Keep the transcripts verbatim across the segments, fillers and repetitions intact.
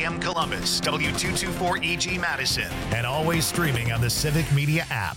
M Columbus, W two twenty-four E G Madison, and always streaming on the Civic Media app.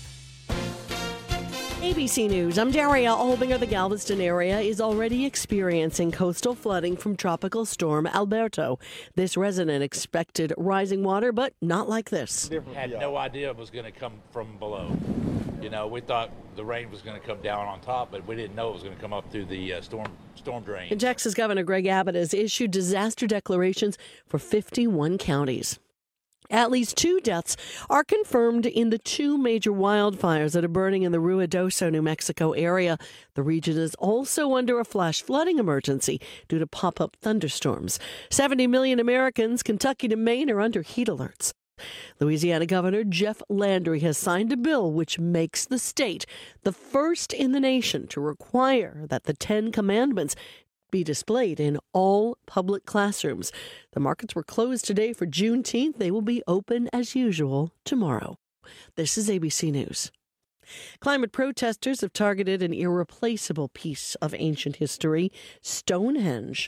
A B C News, I'm Daria Olbinger. The Galveston area is already experiencing coastal flooding from Tropical Storm Alberto. This resident expected rising water, but not like this. Had no idea it was going to come from below. You know, we thought the rain was going to come down on top, but we didn't know it was going to come up through the uh, storm storm drain. And Texas Governor Greg Abbott has issued disaster declarations for fifty-one counties. At least two deaths are confirmed in the two major wildfires that are burning in the Ruidoso, New Mexico area. The region is also under a flash flooding emergency due to pop-up thunderstorms. seventy million Americans, Kentucky to Maine, are under heat alerts. Louisiana Governor Jeff Landry has signed a bill which makes the state the first in the nation to require that the Ten Commandments be displayed in all public classrooms. The markets were closed today for Juneteenth. They will be open as usual tomorrow. This is A B C News. Climate protesters have targeted an irreplaceable piece of ancient history, Stonehenge.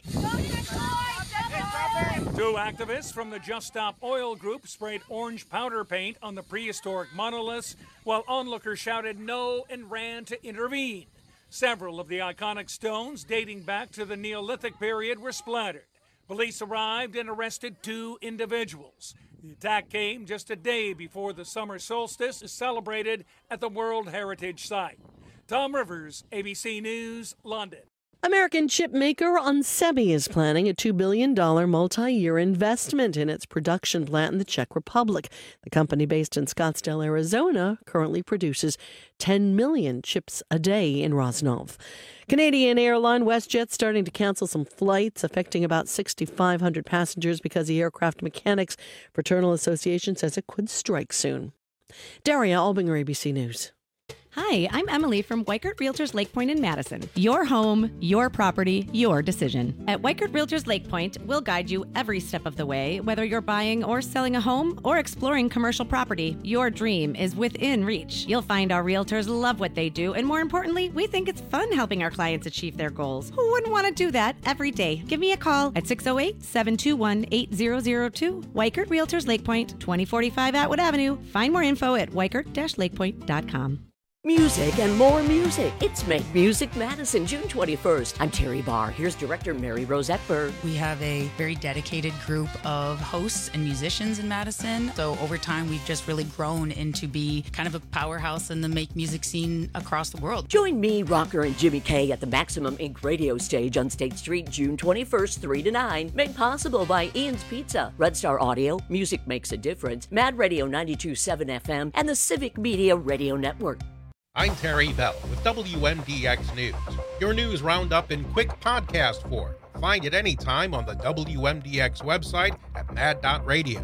Two activists from the Just Stop Oil group sprayed orange powder paint on the prehistoric monoliths, while onlookers shouted no and ran to intervene. Several of the iconic stones dating back to the Neolithic period were splattered. Police arrived and arrested two individuals. The attack came just a day before the summer solstice is celebrated at the World Heritage Site. Tom Rivers, A B C News, London. American chip maker Onsemi is planning a two billion dollars multi-year investment in its production plant in the Czech Republic. The company, based in Scottsdale, Arizona, currently produces ten million chips a day in Rosnov. Canadian airline WestJet starting to cancel some flights, affecting about six thousand five hundred passengers because the Aircraft Mechanics Fraternal Association says it could strike soon. Daria Olbinger, A B C News. Hi, I'm Emily from Weichert Realtors Lake Point in Madison. Your home, your property, your decision. At Weichert Realtors Lake Point, we'll guide you every step of the way, whether you're buying or selling a home or exploring commercial property. Your dream is within reach. You'll find our realtors love what they do, and more importantly, we think it's fun helping our clients achieve their goals. Who wouldn't want to do that every day? Give me a call at six oh eight, seven two one, eight zero zero two. Weichert Realtors Lake Point, twenty forty-five Atwood Avenue. Find more info at weichert dash lake point dot com. Music and more music. It's Make Music Madison, June twenty-first. I'm Terry Barr. Here's director Mary Rosette Berg. We have a very dedicated group of hosts and musicians in Madison. So over time, we've just really grown into be kind of a powerhouse in the make music scene across the world. Join me, rocker, and Jimmy Kay at the Maximum Incorporated radio stage on State Street, June twenty-first, three to nine. Made possible by Ian's Pizza, Red Star Audio, Music Makes a Difference, Mad Radio ninety-two point seven F M, and the Civic Media Radio Network. I'm Terry Bell with W M D X News, your news roundup in quick podcast form. Find it anytime on the W M D X website at mad dot radio.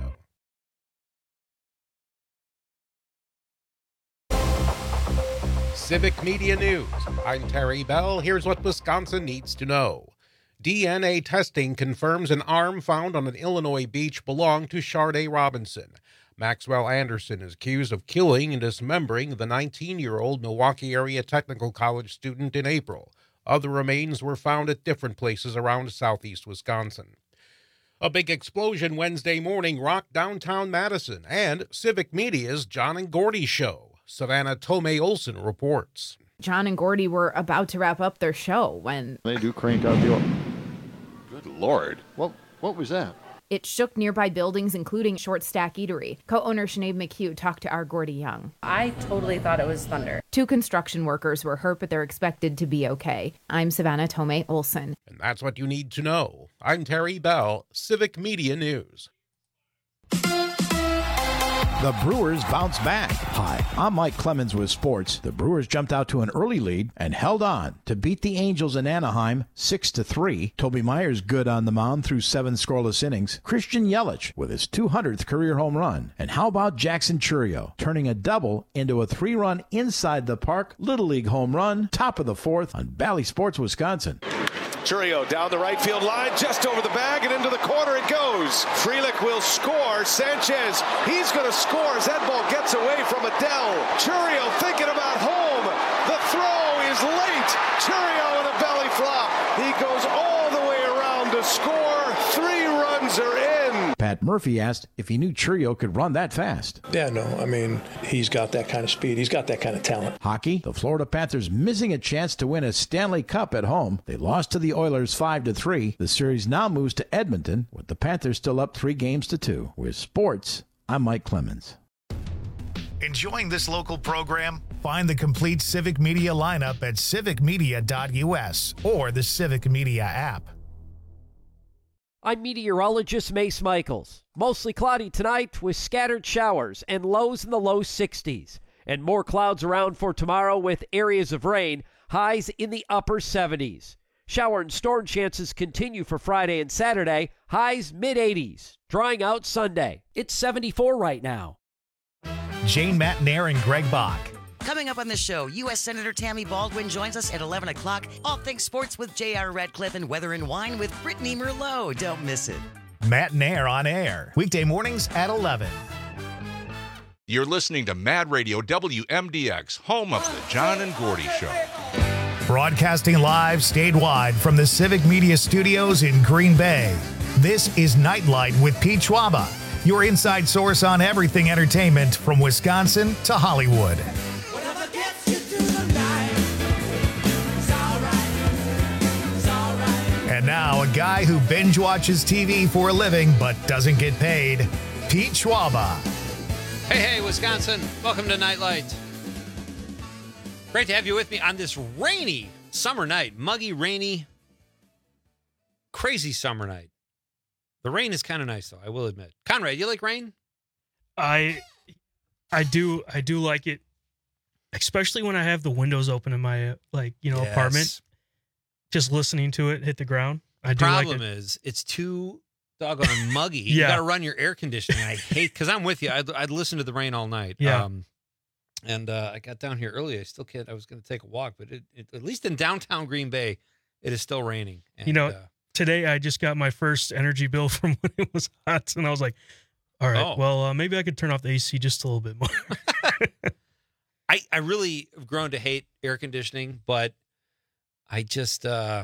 Civic Media News. I'm Terry Bell. Here's what Wisconsin needs to know. D N A testing confirms an arm found on an Illinois beach belonged to Sharday Robinson. Maxwell Anderson is accused of killing and dismembering the nineteen-year-old Milwaukee Area Technical College student in April. Other remains were found at different places around southeast Wisconsin. A big explosion Wednesday morning rocked downtown Madison and Civic Media's John and Gordy show. Savannah Tomei Olson reports. John and Gordy were about to wrap up their show when they do crank out the... Good Lord. What, what was that? It shook nearby buildings, including Short Stack Eatery. Co-owner Sinead McHugh talked to our Gordy Young. I totally thought it was thunder. Two construction workers were hurt, but they're expected to be okay. I'm Savannah Tomei Olson. And that's what you need to know. I'm Terry Bell, Civic Media News. The Brewers bounce back. Hi, I'm Mike Clemens with sports. The Brewers jumped out to an early lead and held on to beat the Angels in Anaheim six to three. Toby Myers good on the mound through seven scoreless innings. Christian Yelich with his two hundredth career home run. And how about Jackson Chourio turning a double into a three-run inside the park Little League home run, top of the fourth on Bally Sports, Wisconsin. Chourio down the right field line, just over the bag, and into the corner it goes. Frelick will score. Sanchez, he's going to score as that ball gets away from Adele. Chourio thinking about home. The throw is late. Chourio in a belly flop. He goes all the way around to score. Three runs are in. Pat Murphy asked if he knew Chourio could run that fast. Yeah, no, I mean, he's got that kind of speed. He's got that kind of talent. Hockey, the Florida Panthers missing a chance to win a Stanley Cup at home. They lost to the Oilers five to three. The series now moves to Edmonton, with the Panthers still up three games to two. With sports, I'm Mike Clemens. Enjoying this local program? Find the complete Civic Media lineup at civic media dot u s or the Civic Media app. I'm meteorologist Mace Michaels. Mostly cloudy tonight with scattered showers and lows in the low sixties. And more clouds around for tomorrow with areas of rain, highs in the upper seventies. Shower and storm chances continue for Friday and Saturday, highs mid eighties. Drying out Sunday. It's seventy-four right now. Jane Matnair and Greg Bach. Coming up on the show, U S Senator Tammy Baldwin joins us at eleven o'clock. All things sports with J R Radcliffe and Weather and Wine with Brittany Merlot. Don't miss it. Matnair on air. Weekday mornings at eleven. You're listening to Mad Radio W M D X, home of the John and Gordy Show. Broadcasting live statewide from the Civic Media Studios in Green Bay. This is Nightlight with Pete Schwaba, your inside source on everything entertainment from Wisconsin to Hollywood. And now, a guy who binge watches T V for a living but doesn't get paid, Pete Schwaba. Hey, hey, Wisconsin. Welcome to Nightlight. Great to have you with me on this rainy summer night. Muggy, rainy, crazy summer night. The rain is kind of nice, though, I will admit. Conrad, you like rain? I I do. I do like it, especially when I have the windows open in my, like, you know, Yes. apartment. Just listening to it hit the ground. I The do like problem it. is it's too doggone muggy. You Yeah. got to run your air conditioning. I hate, because I'm with you. I'd, I'd listen to the rain all night. Yeah. Um, and uh, I got down here early. I still can't. I was going to take a walk, but it, it, at least in downtown Green Bay, it is still raining. And, You know, uh, today I just got my first energy bill from when it was hot, and I was like, all right, Oh. well, uh, maybe I could turn off the A C just a little bit more. I, I really have grown to hate air conditioning, but I just, uh,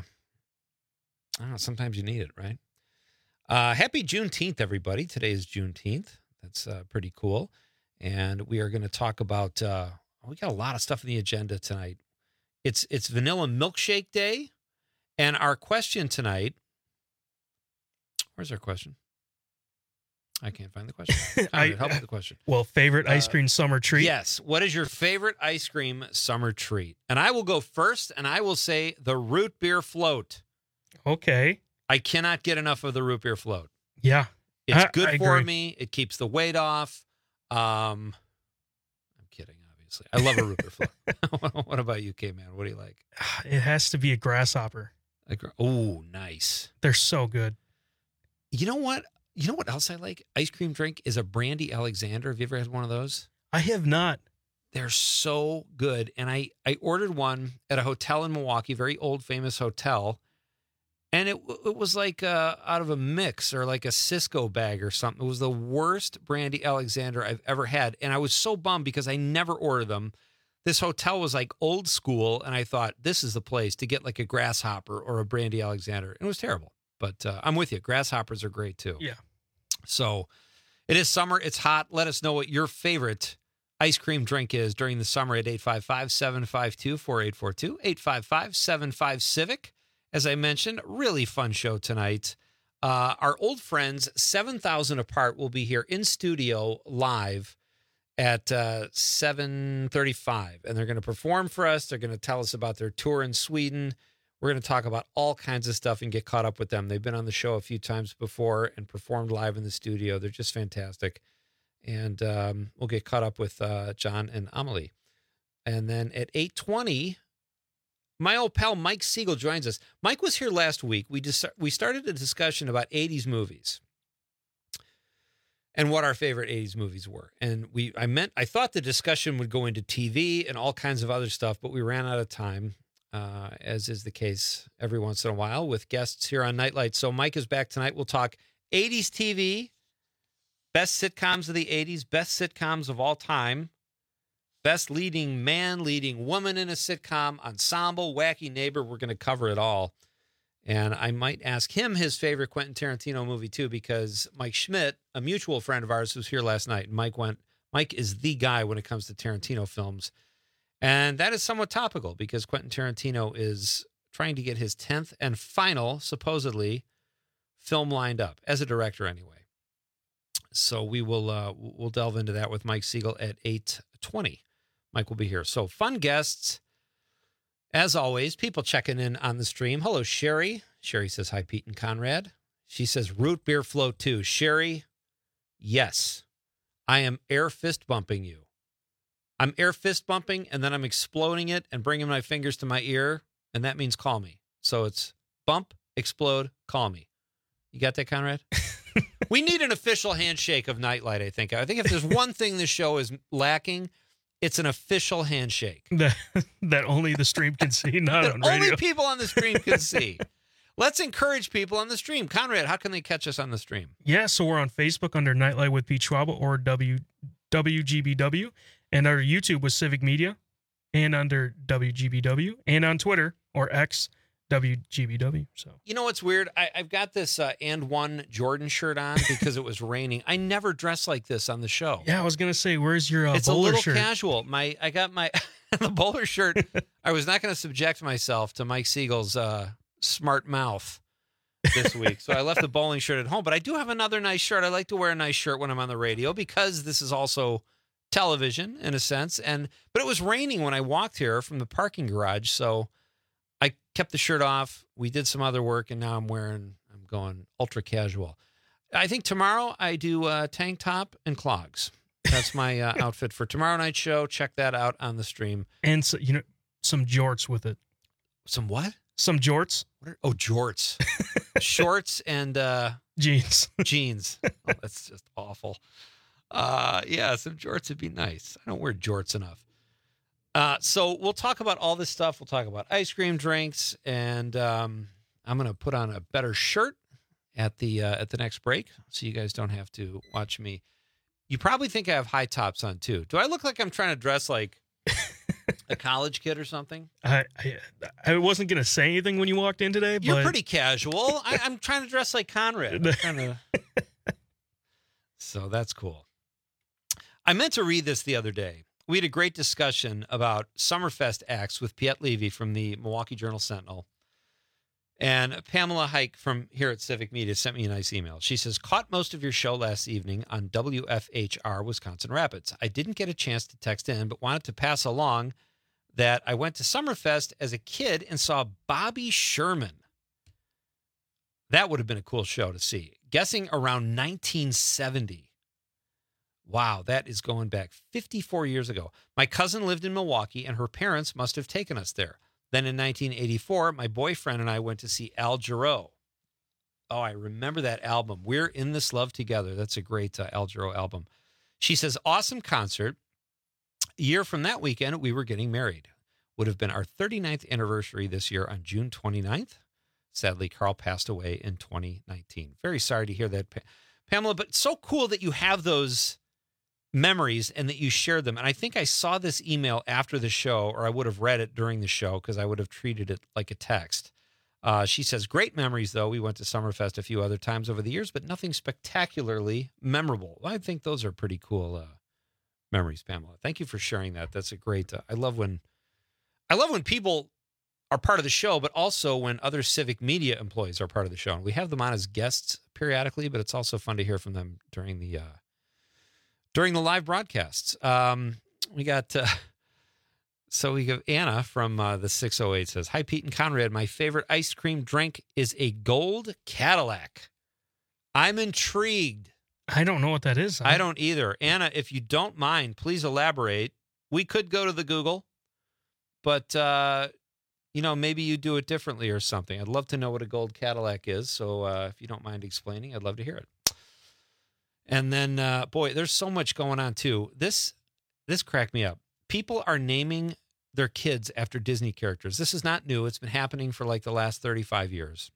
I don't know, sometimes you need it, right? Uh, happy Juneteenth, everybody. Today is Juneteenth. That's uh, pretty cool. And we are going to talk about, uh, we got a lot of stuff in the agenda tonight. It's it's Vanilla Milkshake Day. And our question tonight, where's our question? I can't find the question. I- Conrad, help with the question. Well, favorite ice Uh, cream summer treat? Yes. What is your favorite ice cream summer treat? And I will go first, and I will say the root beer float. Okay. I cannot get enough of the root beer float. Yeah. It's I- good I for agree. me. It keeps the weight off. Um, I'm kidding, obviously. I love a root beer float. What about you, K-Man? What do you like? It has to be a grasshopper. Like, oh, nice. They're so good. You know what? You know what else I like? Ice cream drink is a Brandy Alexander. Have you ever had one of those? I have not. They're so good. And I, I ordered one at a hotel in Milwaukee, very old, famous hotel. And it it was like uh, out of a mix or like a Cisco bag or something. It was the worst Brandy Alexander I've ever had. And I was so bummed because I never ordered them. This hotel was like old school. And I thought, this is the place to get like a grasshopper or a Brandy Alexander. And it was terrible. But uh, I'm with you. Grasshoppers are great too. Yeah. So it is summer. It's hot. Let us know what your favorite ice cream drink is during the summer at eight five five, seven five two, four eight four two, eight five five, seven five, Civic. As I mentioned, really fun show tonight. Uh, our old friends, seven thousand Apart, will be here in studio live at uh, seven thirty-five. And they're going to perform for us. They're going to tell us about their tour in Sweden. We're going to talk about all kinds of stuff and get caught up with them. They've been on the show a few times before and performed live in the studio. They're just fantastic. And um, we'll get caught up with uh, John and Amelie. And then at eight twenty, my old pal Mike Siegel joins us. Mike was here last week. We just we started a discussion about eighties movies and what our favorite eighties movies were. And we I meant I thought the discussion would go into T V and all kinds of other stuff, but we ran out of time. Uh, as is the case every once in a while with guests here on Nightlight. So Mike is back tonight. We'll talk eighties T V, best sitcoms of the eighties, best sitcoms of all time, best leading man, leading woman in a sitcom, ensemble, wacky neighbor. We're going to cover it all. And I might ask him his favorite Quentin Tarantino movie, too, because Mike Schmidt, a mutual friend of ours, was here last night. And Mike went, Mike is the guy when it comes to Tarantino films. And that is somewhat topical because Quentin Tarantino is trying to get his tenth and final, supposedly, film lined up, as a director anyway. So we will uh, we'll delve into that with Mike Siegel at eight twenty. Mike will be here. So fun guests. As always, people checking in on the stream. Hello, Sherry. Sherry says, hi, Pete and Conrad. She says, root beer flow too. Sherry, yes, I am air fist bumping you. I'm air fist bumping, and then I'm exploding it and bringing my fingers to my ear, and that means call me. So it's bump, explode, call me. You got that, Conrad? We need an official handshake of Nightlight, I think. I think if there's one thing this show is lacking, it's an official handshake. That, that only the stream can see, not on radio. Only people on the stream can see. Let's encourage people on the stream. Conrad, how can they catch us on the stream? Yeah, so we're on Facebook under Nightlight with Pete Schwaba or W WGBW, and our YouTube with Civic Media, and under W G B W, and on Twitter or X, W G B W. So you know what's weird? I, I've got this uh, and one Jordan shirt on because it was raining. I never dress like this on the show. Yeah, I was gonna say, where's your uh, it's bowler a little shirt? Casual. My I got my the bowler shirt. I was not going to subject myself to Mike Siegel's uh, smart mouth this week, so I left the bowling shirt at home. But I do have another nice shirt. I like to wear a nice shirt when I'm on the radio because this is also television in a sense. And but it was raining when I walked here from the parking garage, so I kept the shirt off. We did some other work, and now I'm wearing, I'm going ultra casual. I think tomorrow I do a tank top and clogs. That's my uh, outfit for tomorrow night's show. Check that out on the stream. And, so, you know, some jorts with it. Some what? Some jorts. What are, oh, jorts. Shorts and uh, jeans. Jeans. Oh, that's just awful. Uh, yeah, some jorts would be nice. I don't wear jorts enough. Uh, so we'll talk about all this stuff. We'll talk about ice cream drinks, and um, I'm going to put on a better shirt at the uh, at the next break, so you guys don't have to watch me. You probably think I have high tops on too. Do I look like I'm trying to dress like a college kid or something? I I, I wasn't going to say anything when you walked in today. You're but... pretty casual. I, I'm trying to dress like Conrad. I'm trying to... So that's cool. I meant to read this the other day. We had a great discussion about Summerfest acts with Piet Levy from the Milwaukee Journal-Sentinel. And Pamela Hike from here at Civic Media sent me a nice email. She says, caught most of your show last evening on W F H R Wisconsin Rapids. I didn't get a chance to text in, but wanted to pass along that I went to Summerfest as a kid and saw Bobby Sherman. That would have been a cool show to see. Guessing around nineteen seventy. Wow, that is going back fifty-four years ago. My cousin lived in Milwaukee, and her parents must have taken us there. Then in nineteen eighty-four, my boyfriend and I went to see Al Jarreau. Oh, I remember that album. We're in This Love Together. That's a great uh, Al Jarreau album. She says, awesome concert. A year from that weekend, we were getting married. Would have been our thirty-ninth anniversary this year on June twenty-ninth. Sadly, Carl passed away in twenty nineteen. Very sorry to hear that, Pamela, but it's so cool that you have those memories and that you shared them. And I think I saw this email after the show, or I would have read it during the show because I would have treated it like a text. Uh, she says, great memories, though. We went to Summerfest a few other times over the years, but nothing spectacularly memorable. Well, I think those are pretty cool uh, memories, Pamela. Thank you for sharing that. That's a great, uh, I love when, I love when people are part of the show, but also when other Civic Media employees are part of the show. And we have them on as guests periodically, but it's also fun to hear from them during the, uh, During the live broadcasts. Um, we got, uh, so we have Anna from uh, the six oh eight says, hi, Pete and Conrad. My favorite ice cream drink is a gold Cadillac. I'm intrigued. I don't know what that is. I don't either. Anna, if you don't mind, please elaborate. We could go to the Google, but, uh, you know, maybe you do it differently or something. I'd love to know what a gold Cadillac is. So uh, if you don't mind explaining, I'd love to hear it. And then, uh, boy, there's so much going on, too. This this cracked me up. People are naming their kids after Disney characters. This is not new. It's been happening for like the last thirty-five years.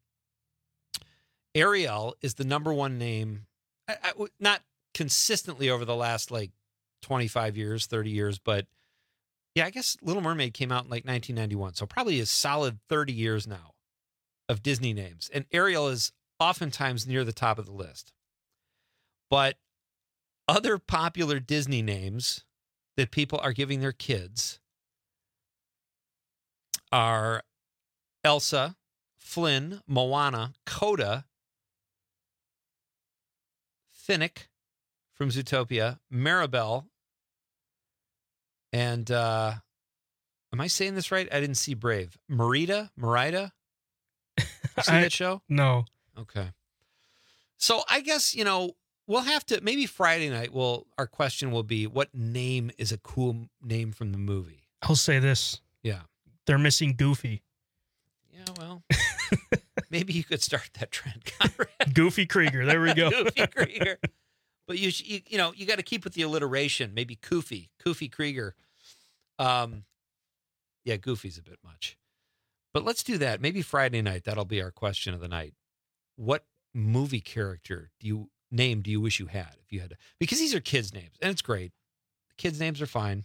Ariel is the number one name, I, I, not consistently over the last like twenty-five years, thirty years, but yeah, I guess Little Mermaid came out in like nineteen ninety-one. So probably a solid thirty years now of Disney names, and Ariel is oftentimes near the top of the list. But other popular Disney names that people are giving their kids are Elsa, Flynn, Moana, Coda, Finnick from Zootopia, Maribel, and uh, am I saying this right? I didn't see Brave. Merida? Merida? You see I, that show? No. Okay. So I guess, you know, we'll have to, maybe Friday night, we'll, our question will be, what name is a cool name from the movie? I'll say this. Yeah. They're missing Goofy. Yeah, well, maybe you could start that trend, Conrad. Goofy Krieger. There we go. Goofy Krieger. But you, you, you know, you got to keep with the alliteration. Maybe Koofy, Koofy Krieger. Um, yeah, Goofy's a bit much. But let's do that. Maybe Friday night. That'll be our question of the night. What movie character do you name? Do you wish you had if you had to? Because these are kids' names, and it's great. Kids' names are fine.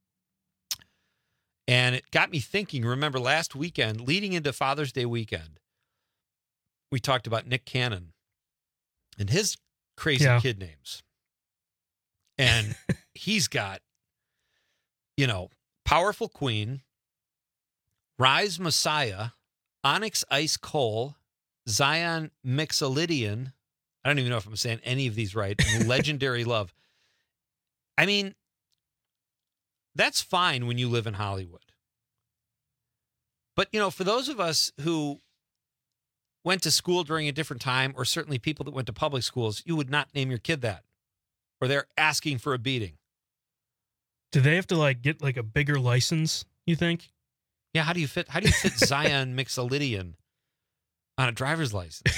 And it got me thinking, remember last weekend, leading into Father's Day weekend, we talked about Nick Cannon and his crazy yeah. kid names. And he's got, you know, Powerful Queen, Rise Messiah, Onyx Ice Coal, Zion Mixolydian. I don't even know if I'm saying any of these right. And Legendary Love. I mean, that's fine when you live in Hollywood. But, you know, for those of us who went to school during a different time, or certainly people that went to public schools, you would not name your kid that, or they're asking for a beating. Do they have to like get like a bigger license, you think? Yeah, how do you fit how do you fit Zion Mixolydian on a driver's license?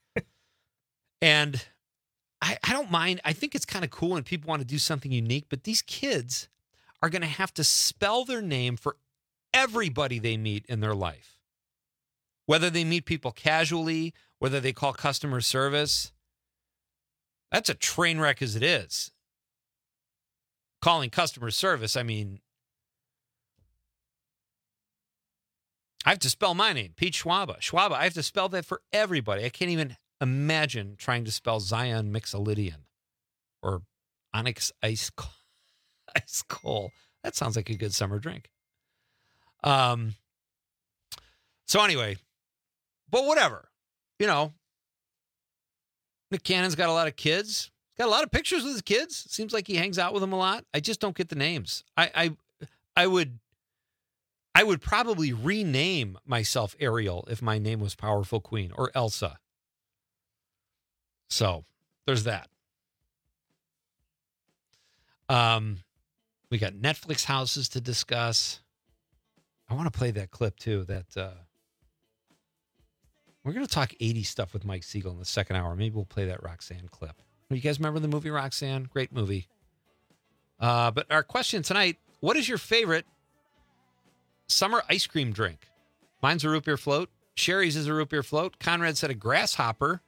And I, I don't mind. I think it's kind of cool when people want to do something unique, but these kids are going to have to spell their name for everybody they meet in their life. Whether they meet people casually, whether they call customer service. That's a train wreck as it is. Calling customer service, I mean, I have to spell my name, Pete Schwaba. Schwaba, I have to spell that for everybody. I can't even imagine trying to spell Zion Mixolydian or Onyx Ice Coal. Ice Coal. That sounds like a good summer drink. Um. So anyway, but whatever. You know, Nick Cannon's got a lot of kids. He's got a lot of pictures with his kids. Seems like he hangs out with them a lot. I just don't get the names. I I, I would I would probably rename myself Ariel if my name was Powerful Queen or Elsa. So there's that. Um, we got Netflix houses to discuss. I want to play that clip too. That uh, we're going to talk eighties stuff with Mike Siegel in the second hour. Maybe we'll play that Roxanne clip. You guys remember the movie Roxanne? Great movie. Uh, but our question tonight: what is your favorite summer ice cream drink? Mine's a root beer float. Sherry's is a root beer float. Conrad said a grasshopper.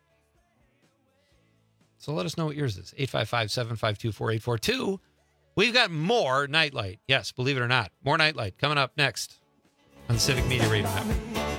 So let us know what yours is. eight five five, seven five two, four eight four two. We've got more Nightlight. Yes, believe it or not. More Nightlight coming up next on the Civic Media Radio Network.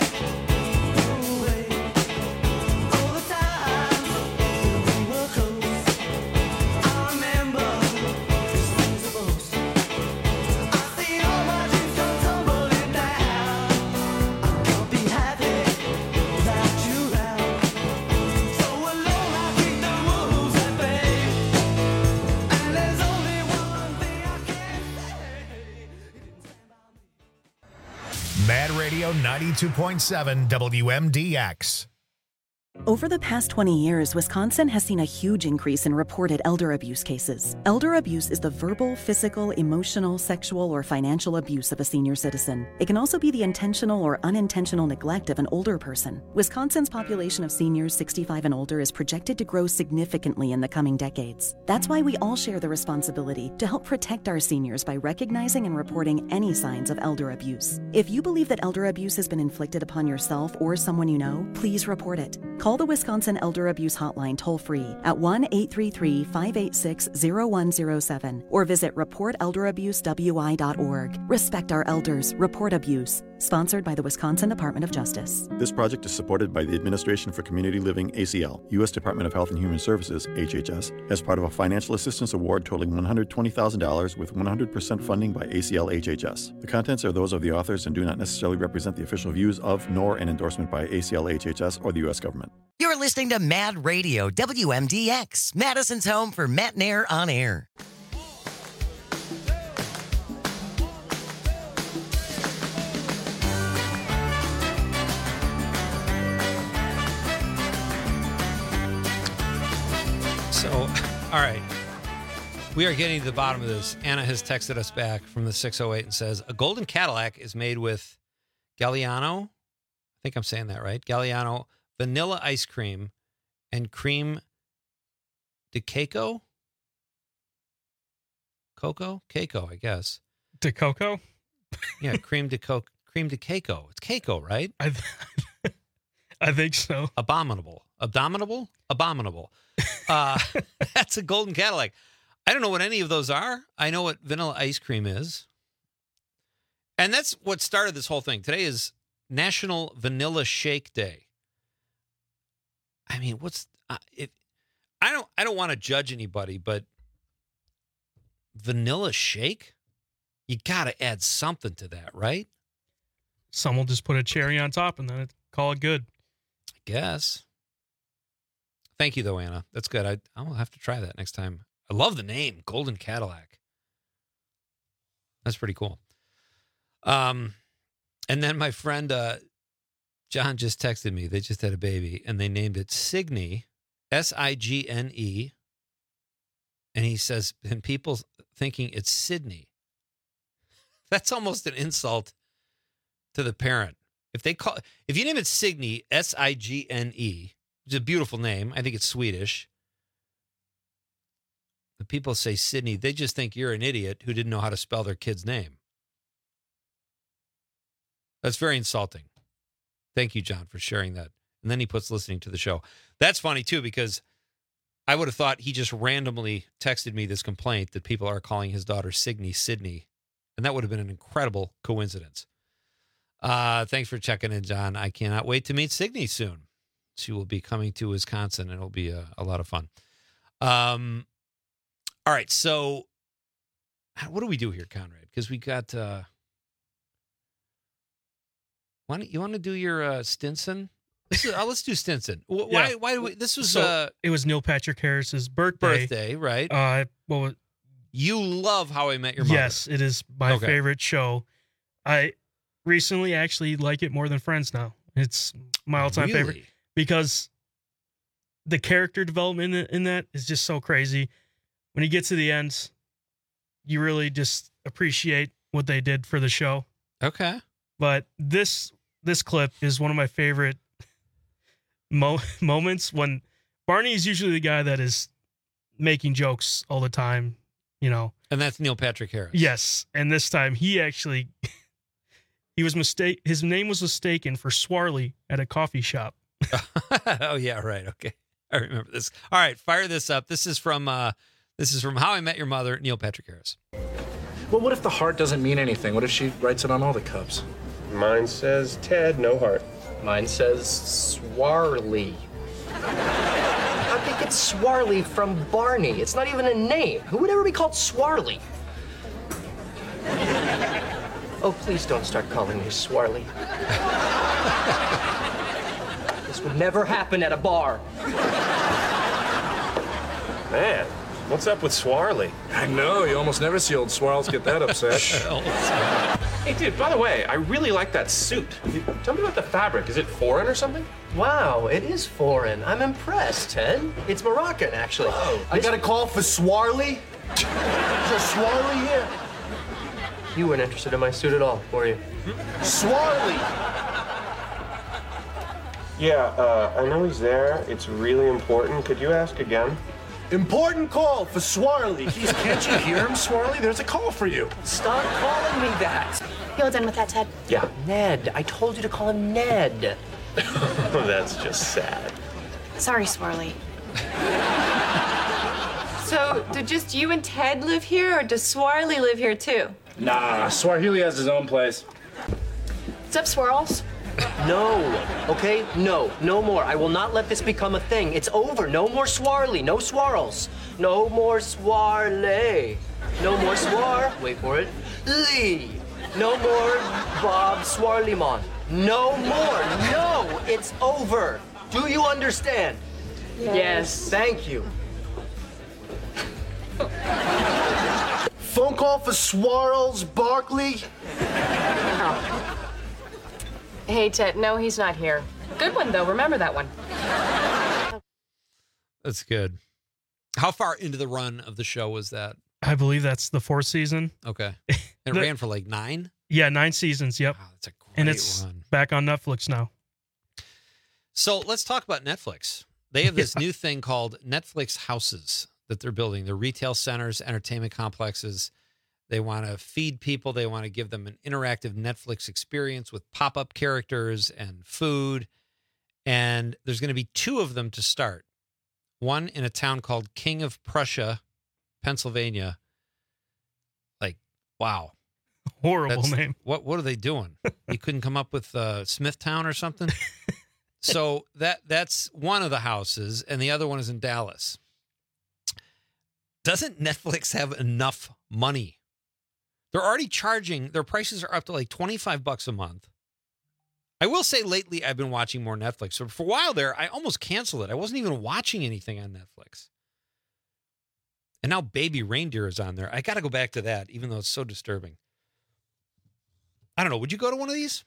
Mad Radio ninety-two point seven W M D X. Over the past twenty years, Wisconsin has seen a huge increase in reported elder abuse cases. Elder abuse is the verbal, physical, emotional, sexual, or financial abuse of a senior citizen. It can also be the intentional or unintentional neglect of an older person. Wisconsin's population of seniors sixty-five and older is projected to grow significantly in the coming decades. That's why we all share the responsibility to help protect our seniors by recognizing and reporting any signs of elder abuse. If you believe that elder abuse has been inflicted upon yourself or someone you know, please report it. Call the Wisconsin Elder Abuse Hotline toll-free at one eight three three, five eight six, zero one zero seven or visit report elder abuse w i dot org. Respect our elders. Report abuse. Sponsored by the Wisconsin Department of Justice. This project is supported by the Administration for Community Living, A C L, U S Department of Health and Human Services, H H S, as part of a financial assistance award totaling one hundred twenty thousand dollars with one hundred percent funding by A C L H H S. The contents are those of the authors and do not necessarily represent the official views of, nor an endorsement by A C L H H S or the U S government. You're listening to Mad Radio, W M D X, Madison's home for Matt Nair on air. So, all right. We are getting to the bottom of this. Anna has texted us back from the six oh eight and says, a golden Cadillac is made with Galliano, I think I'm saying that right, Galliano vanilla ice cream and cream de coco? Cocoa? Keiko, I guess. De coco? Yeah, cream de coco. Cream de Keiko. It's Keiko, right? I, th- I think so. Abominable. Abominable? Abominable. Uh, that's a golden Cadillac. I don't know what any of those are. I know what vanilla ice cream is. And that's what started this whole thing. Today is National Vanilla Shake Day. I mean, what's uh, it? I don't. I don't want to judge anybody, but vanilla shake, you got to add something to that, right? Some will just put a cherry on top and then it, call it good. I guess. Thank you, though, Anna. That's good. I I'll have to try that next time. I love the name, Golden Cadillac. That's pretty cool. Um, and then my friend uh, John just texted me. They just had a baby, and they named it Signe, S I G N E. And he says, and people thinking it's Sydney. That's almost an insult to the parent. If they call, if you name it Signe, S I G N E, it's a beautiful name. I think it's Swedish. The people say Sydney, they just think you're an idiot who didn't know how to spell their kid's name. That's very insulting. Thank you, John, for sharing that. And then he puts listening to the show. That's funny, too, because I would have thought he just randomly texted me this complaint that people are calling his daughter Signe Sydney. And that would have been an incredible coincidence. Uh, thanks for checking in, John. I cannot wait to meet Signe soon. She will be coming to Wisconsin, and it'll be a, a lot of fun. Um, all right, so what do we do here, Conrad? Because we got... Uh, why don't you want to do your uh, Stinson? Let's, uh, let's do Stinson. Why? Yeah. Why do we? This was so uh, it was Neil Patrick Harris's birthday. Birthday, right? Uh, well, you love How I Met Your Mother. Yes, it is my Okay. favorite show. I recently actually like it more than Friends now. It's my all-time Really? favorite because the character development in, in that is just so crazy. When you get to the end, you really just appreciate what they did for the show. Okay. But this this clip is one of my favorite mo- moments when Barney is usually the guy that is making jokes all the time, you know. And that's Neil Patrick Harris. Yes, and this time he actually he was mistake his name was mistaken for Swarley at a coffee shop. Oh yeah, right. Okay, I remember this. All right, fire this up. This is from uh, this is from How I Met Your Mother. Neil Patrick Harris. Well, what if the heart doesn't mean anything? What if she writes it on all the cups? Mine says Ted, no heart. Mine says Swarley. I think it's Swarley from Barney. It's not even a name. Who would ever be called Swarley? Oh, please don't start calling me Swarley. This would never happen at a bar. Man, what's up with Swarley? I know, you almost never see old Swarls get that upset. Hey, dude, by the way, I really like that suit. Tell me about the fabric. Is it foreign or something? Wow, it is foreign. I'm impressed, Ted. It's Moroccan, actually. I got a call for Swarley? Is there Swarley here? You weren't interested in my suit at all, were you? Swarley! Yeah, uh, I know he's there. It's really important. Could you ask again? Important call for Swarley. Jeez, can't you hear him, Swarley? There's a call for you. Stop calling me that. You all done with that, Ted? Yeah. Ned. I told you to call him Ned. That's just sad. Sorry, Swarley. So, do just you and Ted live here, or does Swarley live here too? Nah, Swahili has his own place. What's up, Swirls? No, okay? No, no more. I will not let this become a thing. It's over. No more Swarly. No Swirls. No more Swarley. No more Swar. Wait for it. Lee. No more Bob Swarlymon. No more. No, it's over. Do you understand? Yes. Thank you. Phone call for Swarls, Barkley. Oh. Hey, Ted. No, he's not here. Good one, though. Remember that one. That's good. How far into the run of the show was that? I believe that's the fourth season. Okay. And it The- ran for like nine? Yeah, nine seasons. Yep. Wow, that's a great and it's run. back on Netflix now. So let's talk about Netflix. They have this new thing called Netflix houses that they're building. They're retail centers, entertainment complexes. They want to feed people. They want to give them an interactive Netflix experience with pop-up characters and food. And there's going to be two of them to start. One in a town called King of Prussia, Pennsylvania. Like, wow. Horrible That's- name. What what are they doing? You couldn't come up with uh, Smithtown or something? So that that's one of the houses, and the other one is in Dallas. Doesn't Netflix have enough money? They're already charging, their prices are up to like twenty-five bucks a month. I will say lately I've been watching more Netflix. So for a while there, I almost canceled it. I wasn't even watching anything on Netflix. And now Baby Reindeer is on there. I got to go back to that, even though it's so disturbing. I don't know. Would you go to one of these?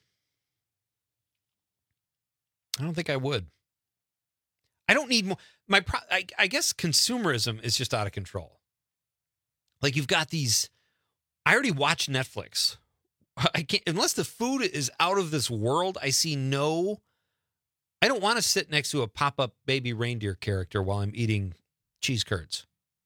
I don't think I would. I don't need more. My, pro, I, I guess consumerism is just out of control. Like you've got these. I already watch Netflix. I can't unless the food is out of this world. I see no. I don't want to sit next to a pop-up Baby Reindeer character while I'm eating cheese curds.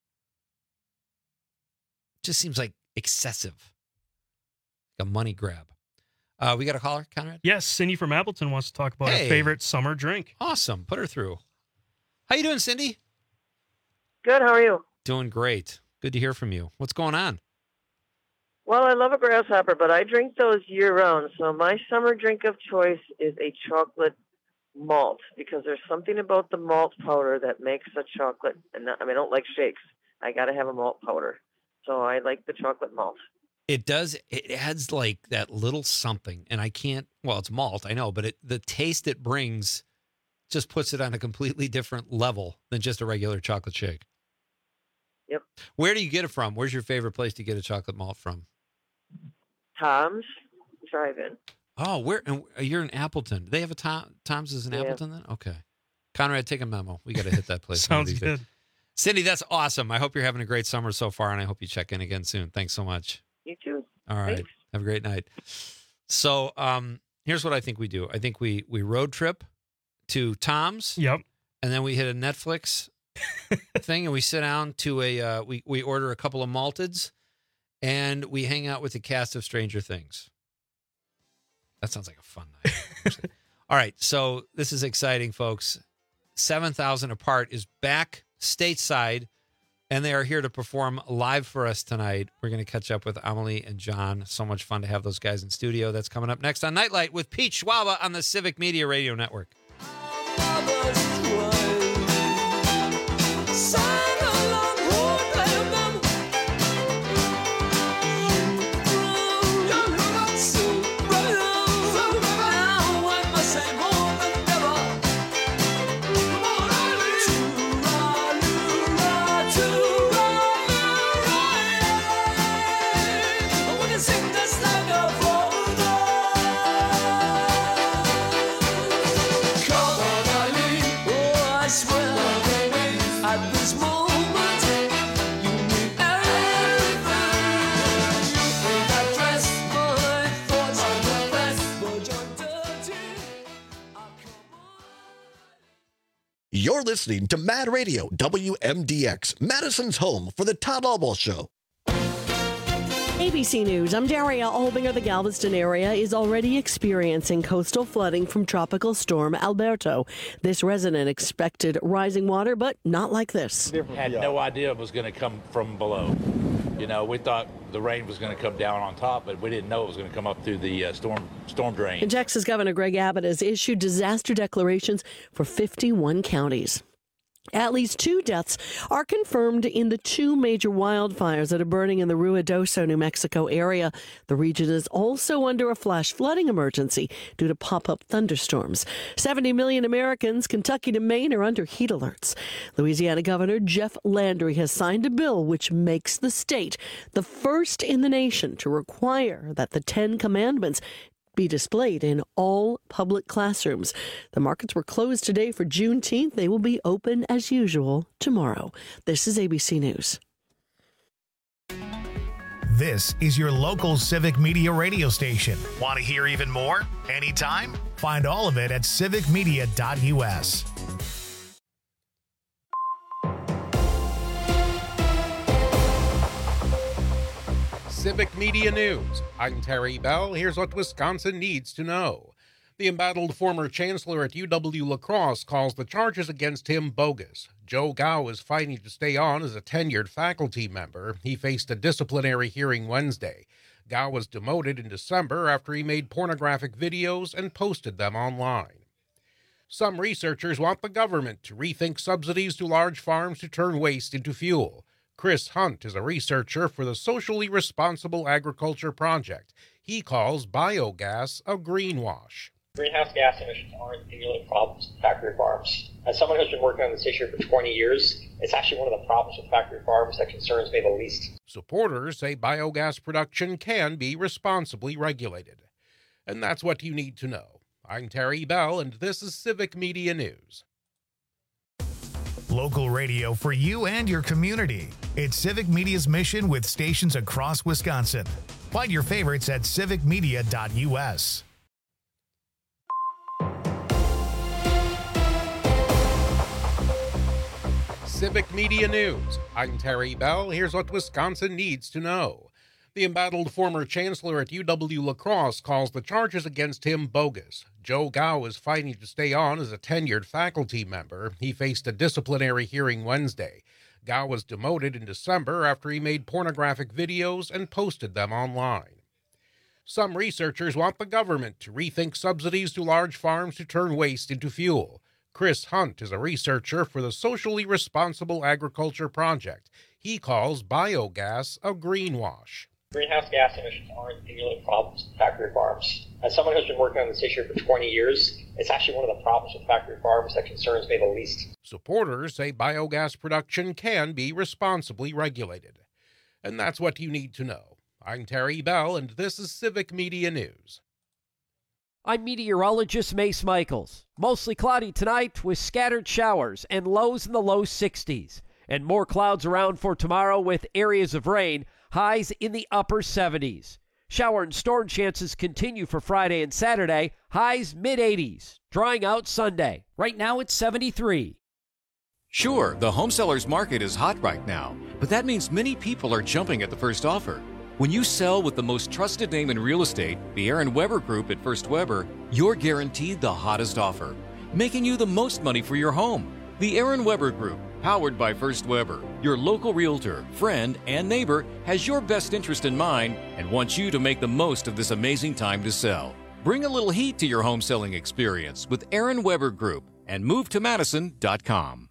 Just seems like excessive, like a money grab. Uh, we got a caller, Conrad? Yes, Cindy from Appleton wants to talk about Hey. her favorite summer drink. Awesome. Put her through. How you doing, Cindy? Good. How are you? Doing great. Good to hear from you. What's going on? Well, I love a grasshopper, but I drink those year round. So my summer drink of choice is a chocolate malt because there's something about the malt powder that makes a chocolate. And not, I mean, I don't like shakes. I got to have a malt powder. So I like the chocolate malt. It does. It adds like that little something, and I can't. Well, it's malt, I know, but it the taste it brings just puts it on a completely different level than just a regular chocolate shake. Yep. Where do you get it from? Where's your favorite place to get a chocolate malt from? Tom's Drive-In. Oh, where? And you're in Appleton. Do they have a Tom, Tom's is in Yeah. Appleton then? Okay. Conrad, take a memo. We got to hit that place. one of Sounds these days. good. Cindy, that's awesome. I hope you're having a great summer so far, and I hope you check in again soon. Thanks so much. You too. All right. Thanks. Have a great night. So um, here's what I think we do. I think we we road trip to Tom's. Yep. And then we hit a Netflix thing, and we sit down to a uh, we we order a couple of malteds, and we hang out with the cast of Stranger Things. That sounds like a fun night. actually. All right. So this is exciting, folks. seven thousand Apart is back stateside, and they are here to perform live for us tonight. We're going to catch up with Amelie and John. So much fun to have those guys in studio. That's coming up next on Nightlight with Pete Schwaba on the Civic Media Radio Network. You're listening to Mad Radio, W M D X, Madison's home for the Todd Albaugh Show. A B C News, I'm Daria Olbinger. The Galveston area is already experiencing coastal flooding from Tropical Storm Alberto. This resident expected rising water, but not like this. Had no idea it was going to come from below. You know, we thought the rain was going to come down on top, but we didn't know it was going to come up through the uh, storm storm drain. And Texas Governor Greg Abbott has issued disaster declarations for fifty-one counties. At least two deaths are confirmed in the two major wildfires that are burning in the Ruidoso, New Mexico area. The region is also under a flash flooding emergency due to pop-up thunderstorms. seventy million Americans, Kentucky to Maine, are under heat alerts. Louisiana Governor Jeff Landry has signed a bill which makes the state the first in the nation to require that the Ten Commandments be displayed in all public classrooms. The markets were closed today for Juneteenth. They will be open as usual tomorrow. This is A B C News. This is your local Civic Media radio station. Want to hear even more? Anytime? Find all of it at civic media dot u s. Civic Media News. I'm Terry Bell. Here's what Wisconsin needs to know. The embattled former chancellor at U W-La Crosse calls the charges against him bogus. Joe Gao is fighting to stay on as a tenured faculty member. He faced a disciplinary hearing Wednesday. Gao was demoted in December after he made pornographic videos and posted them online. Some researchers want the government to rethink subsidies to large farms to turn waste into fuel. Chris Hunt is a researcher for the Socially Responsible Agriculture Project. He calls biogas a greenwash. Greenhouse gas emissions aren't the only problems with factory farms. As someone who's been working on this issue for twenty years, it's actually one of the problems with factory farms that concerns me the least. Supporters say biogas production can be responsibly regulated. And that's what you need to know. I'm Terry Bell, and this is Civic Media News. Local radio for you and your community. It's Civic Media's mission with stations across Wisconsin. Find your favorites at civic media dot u s. Civic Media News. I'm Terry Bell. Here's what Wisconsin needs to know. The embattled former chancellor at U W-La Crosse calls the charges against him bogus. Joe Gao is fighting to stay on as a tenured faculty member. He faced a disciplinary hearing Wednesday. Gao was demoted in December after he made pornographic videos and posted them online. Some researchers want the government to rethink subsidies to large farms to turn waste into fuel. Chris Hunt is a researcher for the Socially Responsible Agriculture Project. He calls biogas a greenwash. Greenhouse gas emissions aren't the only problems with factory farms. As someone who's been working on this issue for twenty years, it's actually one of the problems with factory farms that concerns me the least. Supporters say biogas production can be responsibly regulated. And that's what you need to know. I'm Terry Bell, and this is Civic Media News. I'm meteorologist Mace Michaels. Mostly cloudy tonight with scattered showers and lows in the low sixties. And more clouds around for tomorrow with areas of rain. Highs in the upper seventies. Shower and storm chances continue for Friday and Saturday. Highs mid eighties. Drying out Sunday. Right now it's seventy-three. Sure, the home seller's market is hot right now, but that means many people are jumping at the first offer. When you sell with the most trusted name in real estate, the Aaron Weber Group at First Weber, you're guaranteed the hottest offer, making you the most money for your home. The Aaron Weber Group, powered by First Weber, your local realtor, friend, and neighbor, has your best interest in mind and wants you to make the most of this amazing time to sell. Bring a little heat to your home selling experience with Aaron Weber Group and move to madison dot com.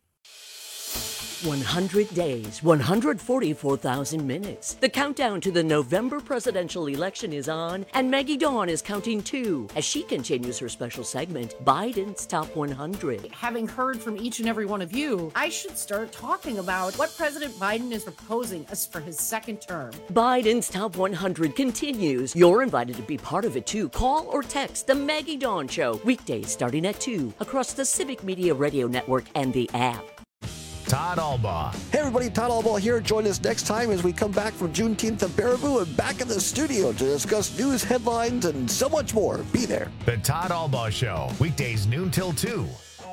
one hundred days, one hundred forty-four thousand minutes. The countdown to the November presidential election is on, and Maggie Dawn is counting too as she continues her special segment, Biden's Top one hundred. Having heard from each and every one of you, I should start talking about what President Biden is proposing as for his second term. Biden's Top one hundred continues. You're invited to be part of it too. Call or text The Maggie Dawn Show, weekdays starting at two, across the Civic Media Radio Network and the app. Todd Albaugh. Hey everybody, Todd Albaugh here. Join us next time as we come back from Juneteenth at Baraboo and back in the studio to discuss news, headlines, and so much more. Be there. The Todd Albaugh Show, weekdays noon till two.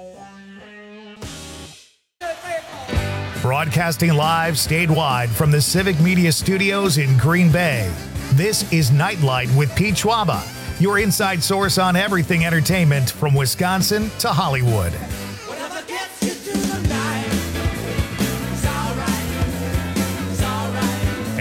Broadcasting live statewide from the Civic Media Studios in Green Bay. This is Nightlight with Pete Schwaba, your inside source on everything entertainment from Wisconsin to Hollywood.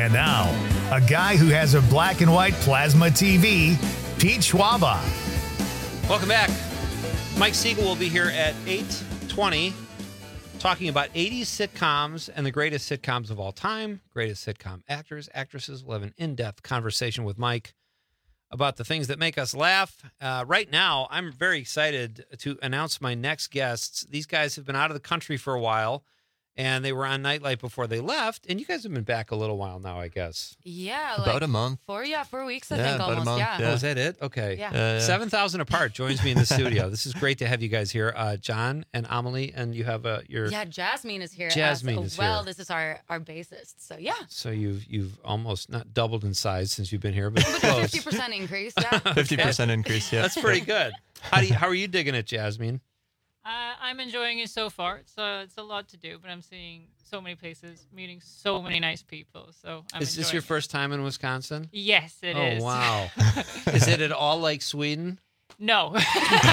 And now, a guy who has a black and white plasma T V, Pete Schwaba. Welcome back. Mike Siegel will be here at eight twenty talking about eighties sitcoms and the greatest sitcoms of all time, greatest sitcom actors, actresses. We'll have an in-depth conversation with Mike about the things that make us laugh. Uh, right now, I'm very excited to announce my next guests. These guys have been out of the country for a while, and they were on Nightlight before they left. And you guys have been back a little while now, I guess. Yeah. About like a month. Four, yeah, four weeks, I Yeah, think, about a almost. month, Yeah. Oh, is that it? Okay. Yeah. Uh, yeah. seven thousand apart joins me in the studio. This is great to have you guys here. Uh, John and Amelie, and you have a, your... Yeah, Jasmine is here. Jasmine as is well. here. This is our, our bassist. So, yeah. So you've you've almost not doubled in size since you've been here, but close. fifty percent increase, yeah. fifty percent increase, yeah. That's pretty good. How do you, how are you digging it, Jasmine? Uh, I'm enjoying it so far. It's uh, it's a lot to do, but I'm seeing so many places, meeting so many nice people. So I'm Is this enjoying your it. first time in Wisconsin? Yes, it oh, is. Oh, wow. Is it at all like Sweden? No. Well,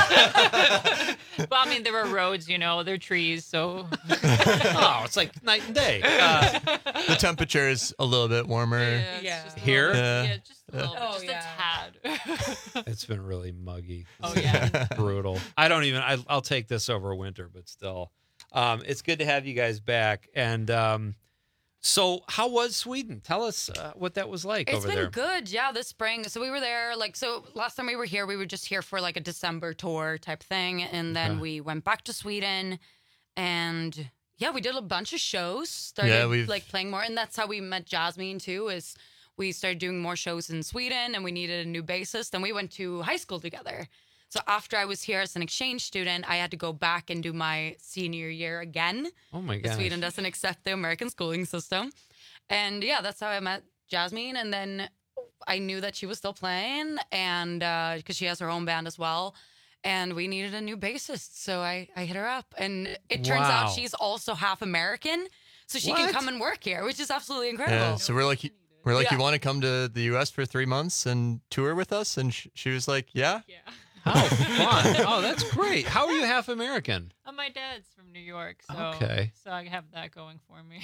I mean, there are roads, you know, there are trees, so. Oh, it's like night and day. Uh, the temperature is a little bit warmer. Yeah. yeah. Here? Yeah. Yeah, just a little, Oh, just yeah. a tad. It's been really muggy. Oh, yeah. Brutal. I don't even, I, I'll take this over winter, but still. Um, it's good to have you guys back. And um, so how was Sweden? Tell us uh, what that was like It's over been there. good, yeah, this spring. So we were there, like, so last time we were here, we were just here for like a December tour type thing. And then Okay. we went back to Sweden and yeah, we did a bunch of shows, started Yeah, we've- like playing more. And that's how we met Jasmine too, is we started doing more shows in Sweden and we needed a new bassist and we went to high school together. So after I was here as an exchange student, I had to go back and do my senior year again. Oh my Because gosh. Sweden doesn't accept the American schooling system. And yeah, that's how I met Jasmine. And then I knew that she was still playing and because she has her own band as well. And we needed a new bassist. So I, I hit her up. And it turns Wow. out she's also half American. So she can What? come and work here, which is absolutely incredible. Yeah, so we're like, we're like, Yeah. you want to come to the U S for three months and tour with us? And sh- she was like, yeah. How fun. Oh, that's great. How are you half American? Uh, my dad's from New York, so Okay. so I have that going for me.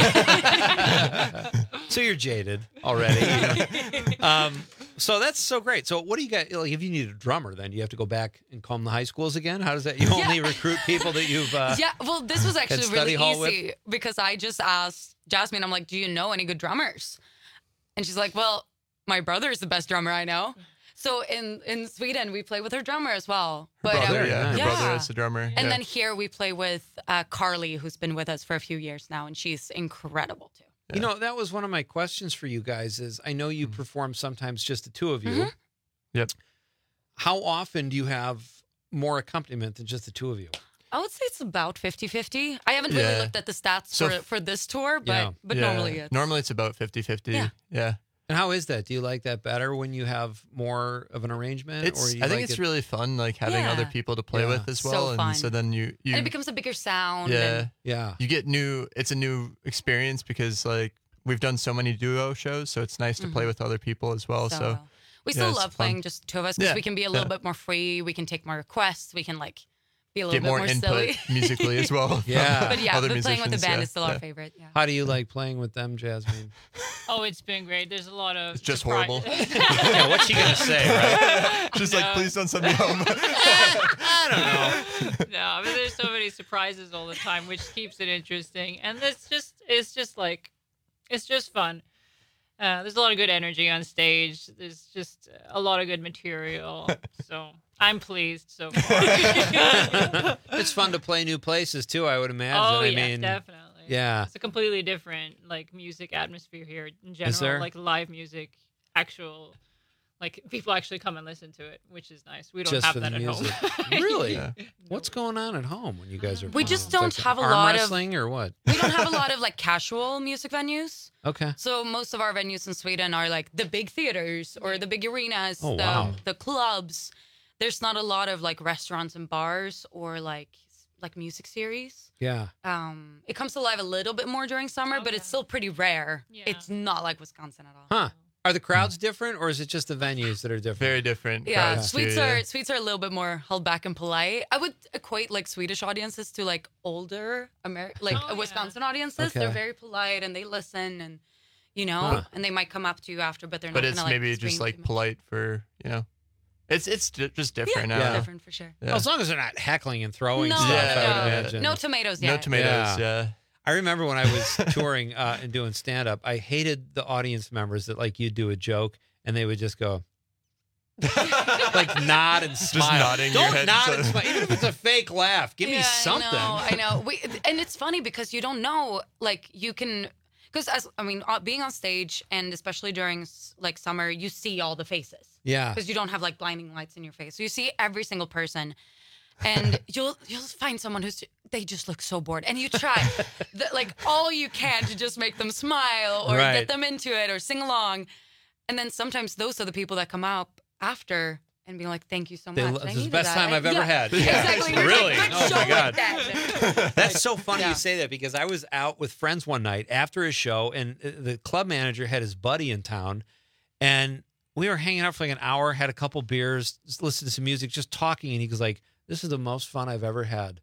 So you're jaded already. um, so that's so great. So what do you got? Like, if you need a drummer, then you have to go back and comb the high schools again. How does that? You only recruit people that you've. Uh, yeah, well, this was had actually study really hall with? easy because I just asked Jasmine, I'm like, do you know any good drummers? And she's like, well, my brother is the best drummer I know. So in, in Sweden, we play with her drummer as well. Her brother, um, yeah, her brother is the drummer. And yeah. then here we play with uh, Carly, who's been with us for a few years now, and she's incredible too. You know, that was one of my questions for you guys. Is I know you perform sometimes just the two of you. Mhm. Yep. How often do you have more accompaniment than just the two of you? I would say it's about fifty-fifty. I haven't really Yeah. looked at the stats So for, f- for this tour, but Yeah. but Yeah. normally it's... Normally it's about fifty-fifty. Yeah. Yeah. And how is that? Do you like that better when you have more of an arrangement? It's, you I think like it's it- really fun, like having Yeah. other people to play Yeah. with as So well. fun. And so then you, you and it becomes a bigger sound. yeah, and- yeah, you get new, it's a new experience because like we've done so many duo shows. So it's nice to play Mhm. with other people as well. So, So, we yeah, still it's love fun. playing just two of us because Yeah, we can be a little yeah. bit more free. We can take more requests. We can like be a little Get bit more more, input silly. musically as well. Yeah. But yeah, Other but playing with the musicians, band yeah, is still yeah. our favorite. Yeah. How do you like playing with them, Jasmine? Oh, it's been great. There's a lot of. It's just surprise- horrible. Yeah, what's she gonna say, right? Just No. like, please don't send me home. I don't know. No, I mean, there's so many surprises all the time, which keeps it interesting. And it's just, it's just like, it's just fun. Uh, there's a lot of good energy on stage. There's just a lot of good material. So I'm pleased so far. It's fun to play new places too, I would imagine. Oh, I yes, mean, definitely. Yeah. It's a completely different like music atmosphere here in general. there? Like live music, actual, like people actually come and listen to it, which is nice. We don't Just have for that the at music. home. Really? Yeah. What's going on at home when you guys are? We playing? just It's don't like have a arm lot of- wrestling or what? We don't have a lot of like casual music venues. Okay. So most of our venues in Sweden are like the big theaters or the big arenas, Oh, the, wow. the clubs. There's not a lot of like restaurants and bars or like like music series. Yeah. Um, it comes alive a little bit more during summer, but it's still pretty rare. Yeah. It's not like Wisconsin at all. Huh. Are the crowds different, or is it just the venues that are different? Very different. Yeah, crowds, Swedes too, are yeah. Swedes are a little bit more held back and polite. I would equate like Swedish audiences to like older Amer- like Oh, yeah. Wisconsin audiences. Okay. They're very polite and they listen and you know, Huh. and they might come up to you after, but they're But not it's gonna, like, maybe scream just too like much. polite for, you know, it's it's di- just different Yeah, now. different for sure. Yeah. Well, as long as they're not heckling and throwing No, stuff, no, I would no. imagine. No tomatoes No yet. tomatoes, yeah. I remember when I was touring uh, and doing stand up, I hated the audience members that like you'd do a joke and they would just go like nod and Just smile. nodding your Don't head nod so- and smile. Even if it's a fake laugh, give me Yeah, something. I know. I know. We, and it's funny because you don't know, like, you can, because as I mean, uh, being on stage and especially during s- like summer, you see all the faces. Yeah. Because you don't have like blinding lights in your face, so you see every single person, and you'll you'll find someone who's they just look so bored, and you try, the, like all you can to just make them smile or Right. get them into it or sing along, and then sometimes those are the people that come out after. And be like, thank you so much. They I lo- this is the needed best that. time I've Yeah, ever had. Exactly. You're Really? like, Oh show my like God. that. That's so funny Yeah. you say that because I was out with friends one night after a show, and uh, the club manager had his buddy in town, and we were hanging out for like an hour, had a couple beers, just listened to some music, just talking, and he was like, "This is the most fun I've ever had."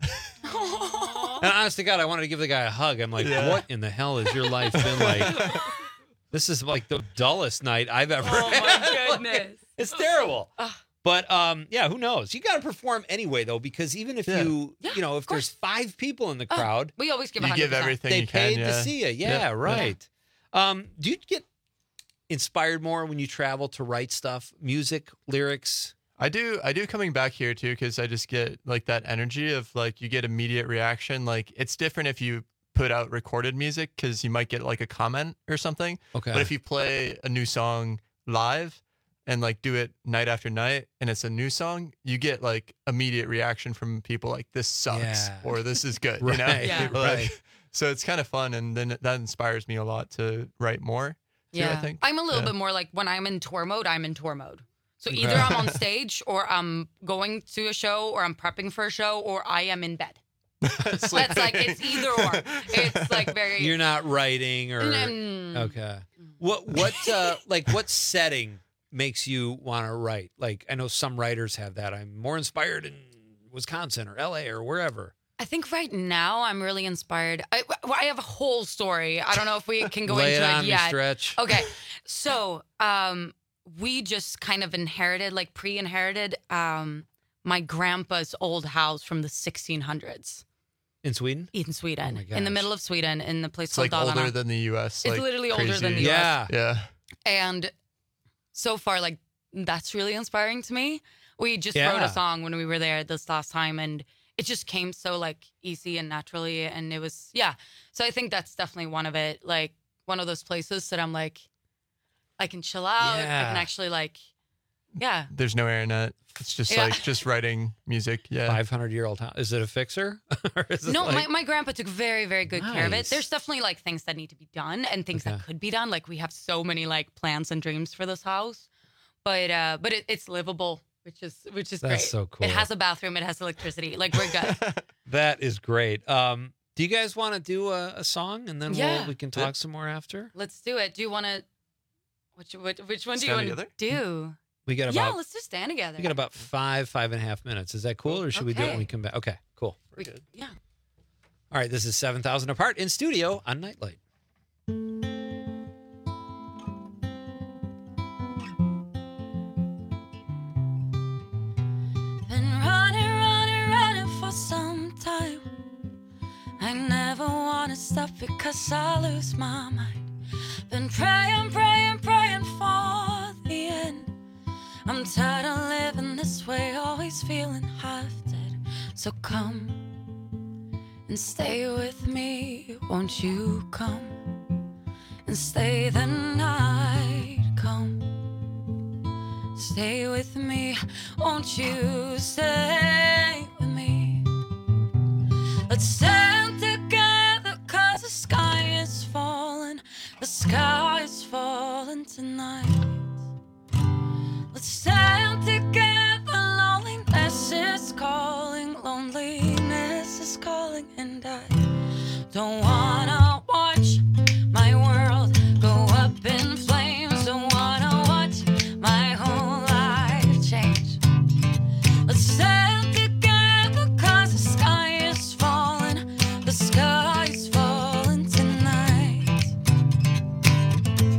And honest to God, I wanted to give the guy a hug. I'm like, Yeah. "What in the hell has your life been like?" This is like the dullest night I've ever Oh had. my goodness. It's terrible. But um, yeah, who knows? You got to perform anyway, though, because even if Yeah. you, you know, if there's five people in the crowd, We always give You one give hundred percent. everything they you can, paid yeah. to see you. Yeah, Yeah. right. Um, do you get inspired more when you travel to write stuff, music, lyrics? I do. I do coming back here too, because I just get like that energy of like you get immediate reaction. Like it's different if you put out recorded music because you might get like a comment or something. Okay. But if you play a new song live and like do it night after night and it's a new song, you get like immediate reaction from people like this sucks Yeah. or this is good. Right, You know? Yeah. Like, right. So it's kind of fun, and then that inspires me a lot to write more. Too, Yeah. I think I'm a little Yeah. bit more like when I'm in tour mode, I'm in tour mode. So Okay. either I'm on stage or I'm going to a show or I'm prepping for a show or I am in bed. That's like, it's either or. It's like very. You're not writing or Mm. okay. What what uh, like what setting makes you want to write? Like I know some writers have that. I'm more inspired in Wisconsin or L A or wherever. I think right now I'm really inspired. I, well, I have a whole story. I don't know if we can go Lay into it it, on me, yet. Stretch. Okay. So um, we just kind of inherited, like pre-inherited, um, my grandpa's old house from the sixteen hundreds In Sweden? in Sweden, Oh my in the gosh. middle of Sweden, in the place It's called like older Dalarna. than the U S. It's like, literally older than the crazy. U Yeah. S. Yeah. And so far, like, that's really inspiring to me. We just Yeah. wrote a song when we were there this last time, and it just came so, like, easy and naturally. And it was, yeah. So I think that's definitely one of it. Like, one of those places that I'm like, I can chill out. I Yeah. can actually, like, yeah. There's no internet. It's just Yeah. like just writing music. Yeah. five hundred year old house. Is it a fixer? Or is it No, like- my, my grandpa took very, very good care of it. Nice. There's definitely like things that need to be done and things that Okay. could be done. Like we have so many like plans and dreams for this house, but uh, but it, it's livable, which is which is That's great. so cool. It has a bathroom. It has electricity. Like we're good. That is great. Um, do you guys want to do a, a song and then Yeah. we'll, we can talk some more after? Let's do it. Do you want to? Which which which one do you Stand want to together? do? We got Yeah, about let's just stand together. we got about five five and a half minutes. Is that cool, or should we do it when Okay. we come back? Okay, cool. We- yeah. All right, this is seven thousand apart in studio on Nightlight. Been running, running, running for some time. I never wanna stop because I lose my mind. Been praying, praying, praying for the end. I'm tired of living this way, always feeling half dead. So come and stay with me, won't you come and stay the night? Come, stay with me, won't you stay with me? Let's stand together, cause the sky is falling, the sky is falling tonight. Let's stand together, loneliness is calling, loneliness is calling, and I don't wanna watch my world go up in flames, don't wanna watch my whole life change. Let's stand together, cause the sky is falling, the sky is falling tonight.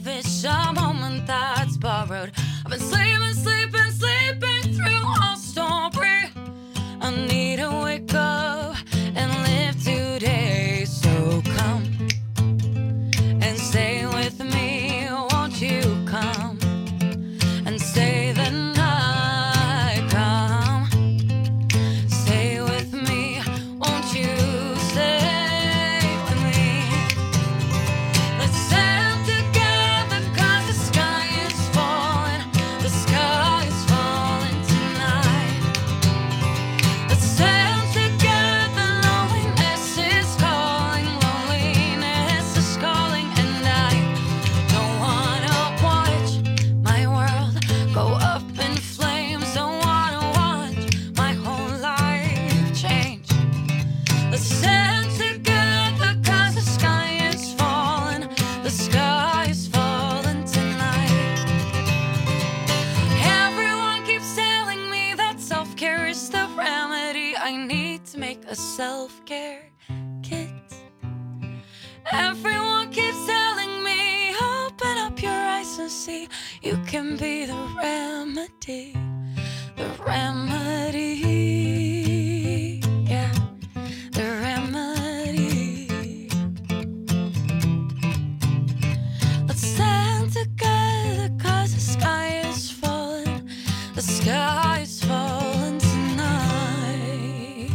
life is a moment that's borrowed. I've been sleeping, sleeping, sleeping through our story. I need to wake up and live today. So come and stay with me. Won't you come and stay the night? Come, stay with me. Won't you stay with me? Let's stand together, 'cause the sky is falling. The sky is falling tonight. Let's stand together. Loneliness is calling. Loneliness is calling. And I don't wanna watch my world go up in flames. Don't wanna watch my whole life change. Let's stand together, 'cause the sky is falling. The sky is falling tonight. Everyone keeps telling me that self-care is the remedy. I need to make a self-care kit. Everyone keeps telling me, open up your eyes and see you can be the remedy. The remedy. Yeah, the remedy. Let's stand together, 'cause the sky is falling. The sky is falling tonight.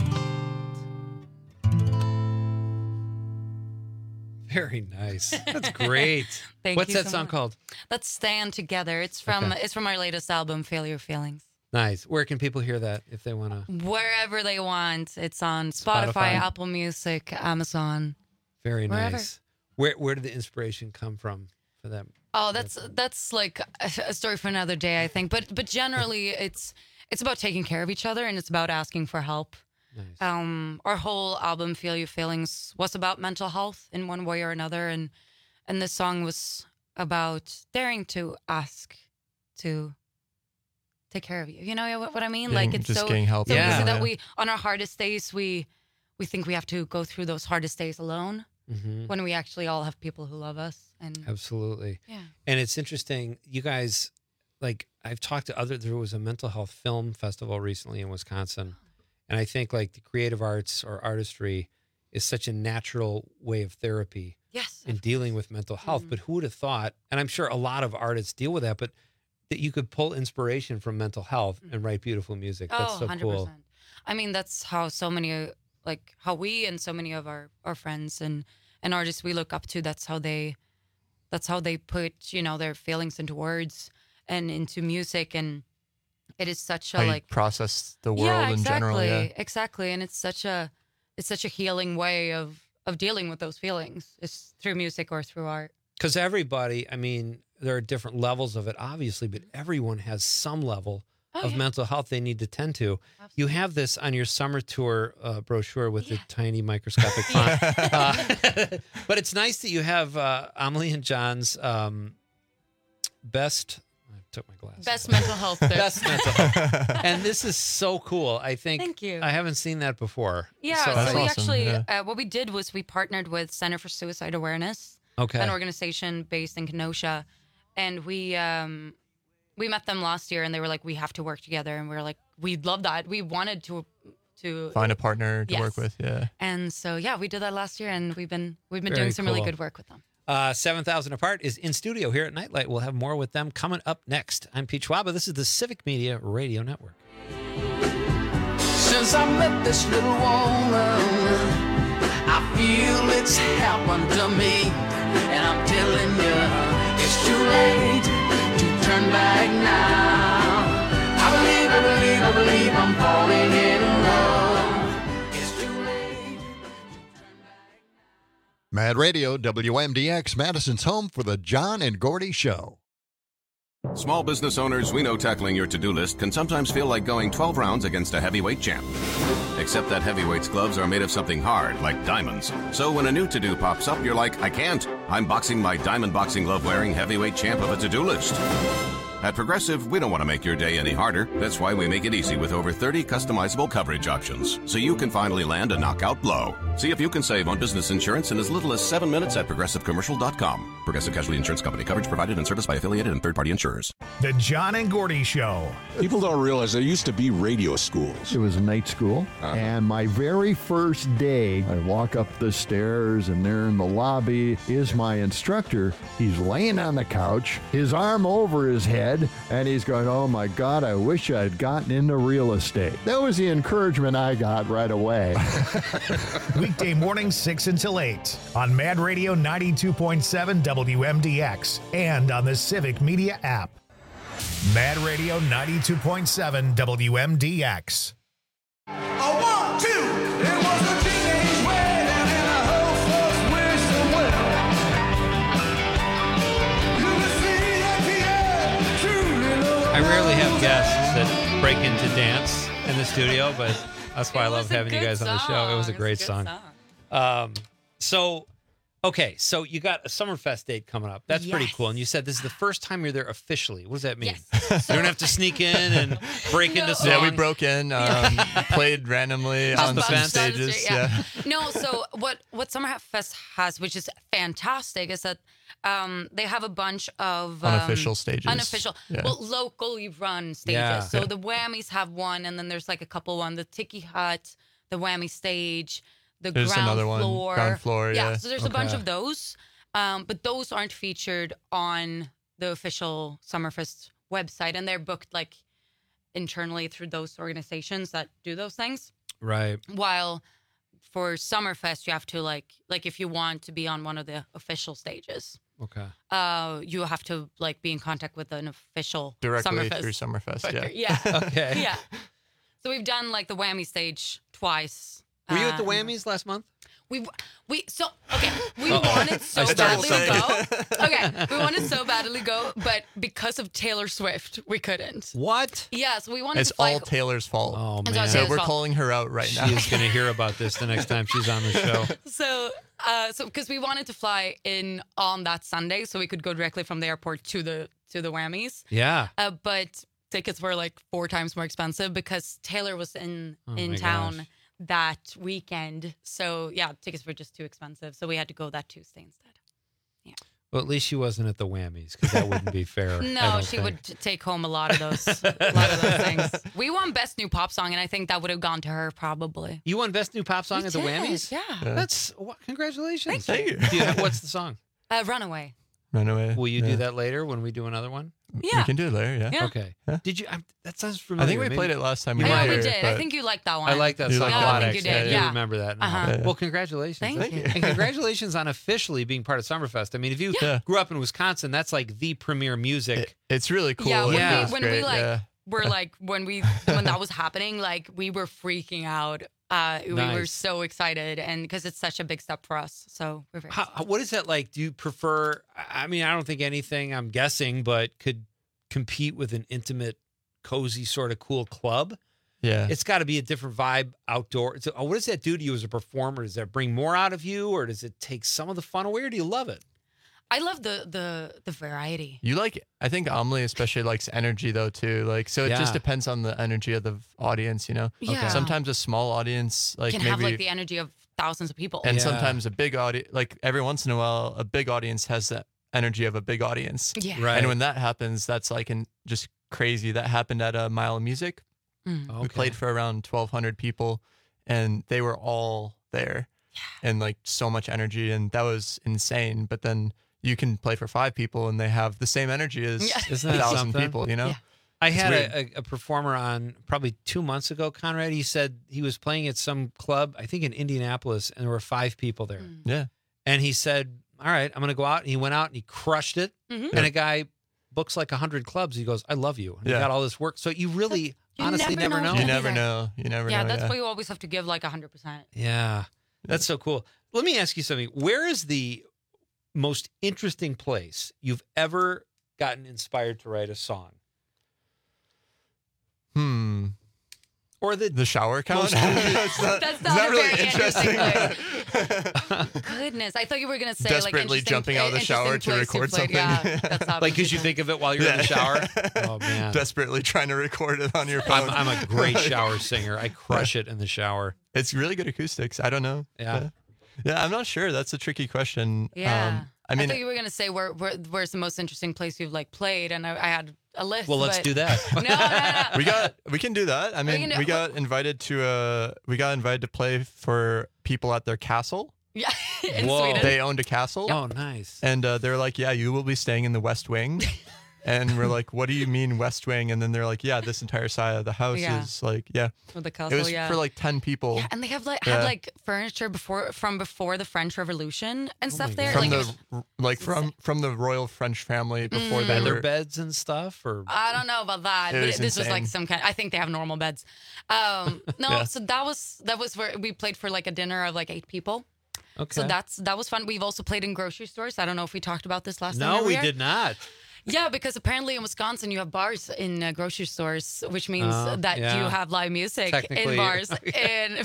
Very nice. That's great. Thank What's you that so song much. called? Let's Stand Together. It's from Okay. it's from our latest album, Failure Feelings. Nice. Where can people hear that if they want to? Wherever they want. It's on Spotify, Spotify. Apple Music, Amazon. Very Wherever. nice. Where Where did the inspiration come from for that? Oh, that's that's like a, a story for another day, I think. But but generally, it's it's about taking care of each other, and it's about asking for help. Nice. Um, our whole album, Feel Your Feelings, was about mental health in one way or another, and and this song was about daring to ask to take care of you. You know what, what I mean? Getting- like it's just so, getting help so in easy general, that yeah. we on our hardest days we we think we have to go through those hardest days alone, Mhm. when we actually all have people who love us. And Absolutely. Yeah. And it's interesting, you guys, like I've talked to other, there was a mental health film festival recently in Wisconsin. And I think like the creative arts or artistry is such a natural way of therapy. Yes, in dealing with mental health. But who would have thought, and I'm sure a lot of artists deal with that, but that you could pull inspiration from mental health and write beautiful music. That's oh, so one hundred percent. cool. I mean, that's how so many, uh, like how we and so many of our, our friends and, and artists we look up to, that's how they, that's how they put, you know, their feelings into words and into music. And it is such a How you like process the world yeah, in exactly, general. Yeah. exactly. And it's such a, it's such a healing way of, of dealing with those feelings. It's through music or through art. Because everybody, I mean, there are different levels of it, obviously, but everyone has some level Oh, of yeah. mental health they need to tend to. You have this on your summer tour uh, brochure with the tiny microscopic font. uh, but it's nice that you have uh, Amelie and John's um, best. I took my glasses. Best mental health tips. Best mental health. And this is so cool. I think. Thank you. I haven't seen that before. Yeah, So so, I- we actually, uh, what we did was we partnered with Center for Suicide Awareness, Okay. an organization based in Kenosha, and we um, we met them last year, and they were like, we have to work together, and we were like, we love that. We wanted to to Find a partner to Yes. work with. Yeah. and so yeah, we did that last year, and we've been we've been Very doing some really cool. good work with them. Uh, seven thousand Apart is in studio here at Nightlight. We'll have more with them coming up next. I'm Pete Schwaba. This is the Civic Media Radio Network. Since I met this little woman, I feel it's happened to me. And I'm telling you, it's too late to turn back now. I believe, I believe, I believe I'm falling in love. It's too late. Mad Radio, W M D X, Madison's home for the John and Gordy Show. Small business owners, we know tackling your to-do list can sometimes feel like going twelve rounds against a heavyweight champ. Except that heavyweight's gloves are made of something hard, like diamonds. So when a new to-do pops up, you're like, I can't. I'm boxing my diamond boxing glove wearing heavyweight champ of a to-do list. At Progressive, we don't want to make your day any harder. That's why we make it easy with over thirty customizable coverage options, so you can finally land a knockout blow. See if you can save on business insurance in as little as seven minutes at progressive commercial dot com. Progressive Casualty Insurance Company. Coverage provided and serviced by affiliated and third-party insurers. The John and Gordy Show. People don't realize there used to be radio schools. It was a night school, uh-huh. and my very first day, I walk up the stairs, and there in the lobby is my instructor. He's laying on the couch, his arm over his head, and he's going, oh my God, I wish I'd gotten into real estate. That was the encouragement I got right away. Weekday mornings, six until eight on Mad Radio ninety-two point seven W M D X and on the Civic Media app. Mad Radio ninety-two point seven W M D X. A one, two, it was a teenage wedding and I hope folks wish them well. You will see that the end truly knows. I rarely have guests that break into dance in the studio, but that's why I love having you guys on the show. It was a great song. Um, so, okay, so you got a Summerfest date coming up. That's pretty Yes. cool. And you said this is the first time you're there officially. What does that mean? Yes. You don't have to sneak in and break into songs. Yeah, we broke in, um, played randomly Off on the some fence. stages. Yeah. Yeah. No, so what what Summerfest has, which is fantastic, is that um, they have a bunch of um, Unofficial stages. Unofficial, Yeah. well, locally run stages. Yeah. So Yeah. the Whammies have one, and then there's like a couple one, the Tiki Hut, the Whammy stage, the There's ground another one, floor. ground floor, yeah. So there's a bunch Okay. of those, um, but those aren't featured on the official Summerfest website, and they're booked like internally through those organizations that do those things. Right. While for Summerfest, you have to like like if you want to be on one of the official stages, Okay. uh, you have to like be in contact with an official Directly Summerfest through Summerfest, booker. yeah. Yeah. Okay. Yeah. So we've done like the Whammy stage twice. Were you at the Um, Whammies last month? We we so okay. We Uh-oh. wanted so I started badly to saying go. Okay, we wanted so badly to go, but because of Taylor Swift, we couldn't. What? Yeah, so we wanted It's to fly. all Taylor's fault. Oh, It's all man. So Taylor's we're fault. calling her out right now. She's going to hear about this the next time she's on the show. So, uh, so because we wanted to fly in on that Sunday, so we could go directly from the airport to the to the Whammies. Yeah. Uh, but tickets were like four times more expensive because Taylor was in Oh in my town gosh. that weekend. So yeah, tickets were just too expensive. So we had to go that Tuesday instead. Well, at least she wasn't at the Whammies because that wouldn't be fair. I No, don't she think. would t- take home a lot of those, a lot of those things. We won Best New Pop Song, and I think that would have gone to her probably. You won Best New Pop Song We at the did, Whammies? yeah. Yeah. That's well, congratulations. Thank you. Do you have, what's the song? Uh, Runaway. Run away. Will you yeah. do that later when we do another one? Yeah. We can do it later, yeah. Yeah. Okay. Yeah. Did you? I, that sounds familiar. I think we Maybe- played it last time. You we Yeah, might were we here, did. I but- think you liked that one. I like that You song like a that lot. one, I think you actually. did, I do yeah. remember that now. Uh-huh. Yeah. Well, congratulations. Thank Thank you. you. And congratulations on officially being part of Summerfest. I mean, if you Yeah. grew up in Wisconsin, that's like the premier music. It- it's really cool. Yeah, when Yeah. we It's when great, we like yeah. were like when we when that was happening, like we were freaking out. Uh, we were Nice. so excited, and because it's such a big step for us, so we're very. How, how- what is that like? Do you prefer? I mean, I don't think anything. I'm guessing, but could compete with an intimate, cozy sort of cool club. Yeah. It's got to be a different vibe outdoor. So, what does that do to you as a performer? Does that bring more out of you, or does it take some of the fun away, or do you love it? I love the the the variety. You like, I think Amelie especially likes energy though too. Like, so it Yeah. just depends on the energy of the audience, you know? Yeah. Okay. Sometimes a small audience, like Can maybe, have like the energy of thousands of people. and Yeah. sometimes a big audience, like every once in a while, a big audience has that energy of a big audience. Yeah. Right. And when that happens, that's like an, just crazy. That happened at a Mile of Music. Mm. We Okay. played for around twelve hundred people and they were all there and like so much energy. And that was insane. But then you can play for five people and they have the same energy as Yeah. a Isn't that thousand something? people, you know? Yeah. I It's had weird. a, a, a performer on probably two months ago, Conrad. He said he was playing at some club, I think in Indianapolis, and there were five people there. Mm. Yeah. And he said, all right, I'm going to go out. And he went out and he crushed it. Mhm. And a guy books like one hundred clubs. He goes, I love you. And he Yeah. got all this work. So you really, You honestly, never never know know. You Yeah. never know. You never Yeah, know. that's yeah. why you always have to give like a hundred percent. Yeah. That's so cool. Let me ask you something. Where is the most interesting place you've ever gotten inspired to write a song? Hmm. Or the The shower count? Most- that's not, That's it's not not a really very interesting interesting. place. Goodness, I thought you were gonna say Desperately like jumping out of the shower to record something. Yeah, that's how Like, because you think of it while you're in the shower. Oh man, desperately trying to record it on your phone. I'm, I'm a great shower singer. I crush it in the shower. It's really good acoustics. I don't know. Yeah. Yeah, yeah I'm not sure. That's a tricky question. Yeah. Um, I mean, thought you were gonna say where, where where's the most interesting place you've like played, and I, I had a list. Well, let's but- do that. No, no, no. we got we can do that. I mean, can- we got invited to uh we got invited to play for people at their castle. Yeah, in Whoa. Sweden. They owned a castle. Oh, nice. And uh, they're like, yeah, you will be staying in the West Wing. And we're like, what do you mean West Wing? And then they're like, yeah, this entire side of the house Yeah. is like, yeah. With the castle, It was yeah. for like ten people. Yeah, and they have like Yeah. had like furniture before from before the French Revolution and stuff there. From Like, it the was- like from from the royal French family before they Feather were. beds and stuff, or I don't know about that, It but was this was like insane. some kind. I think they have normal beds. Um, no, Yeah. so that was that was where we played for like a dinner of like eight people. okay. So that's that was fun. We've also played in grocery stores. I don't know if we talked about this last time. no, were we here. did not. Yeah, because apparently in Wisconsin you have bars in uh, grocery stores, which means Oh, that yeah. you have live music Technically, in bars in,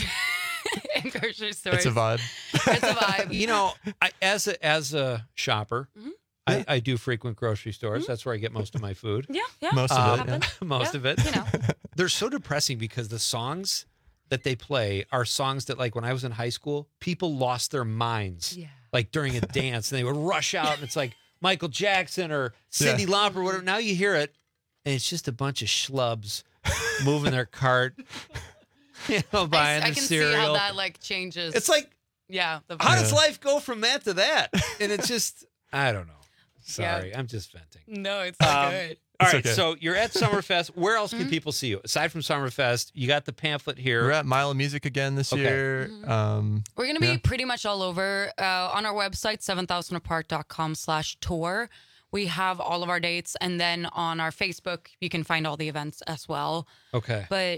in grocery stores. It's a vibe. It's a vibe. You know, I, as a as a shopper, Mm-hmm. I, I do frequent grocery stores. That's where I get most of my food. Yeah, yeah. Most of Um, it. Yeah. most Yeah, of it. you know. They're so depressing because the songs that they play are songs that, like, when I was in high school, people lost their minds, Yeah. like during a dance, and they would rush out, and it's like Michael Jackson or Cyndi Yeah. Lauper, whatever. Now you hear it, and it's just a bunch of schlubs moving their cart, you know, buying I, I the can cereal. see how that like changes. It's like, yeah. The how vibe. does life go from that to that? And it's just, I don't know. Sorry, Yeah. I'm just venting. No, it's not Um, good. All It's right, okay. so you're at Summerfest. Where else Mm-hmm. can people see you aside from Summerfest? You got the pamphlet here. We're at Mile of Music again this Okay. year. Um, We're going to be yeah. pretty much all over uh, on our website, seven thousand apart dot com slash tour. We have all of our dates. And then on our Facebook, you can find all the events as well. Okay. But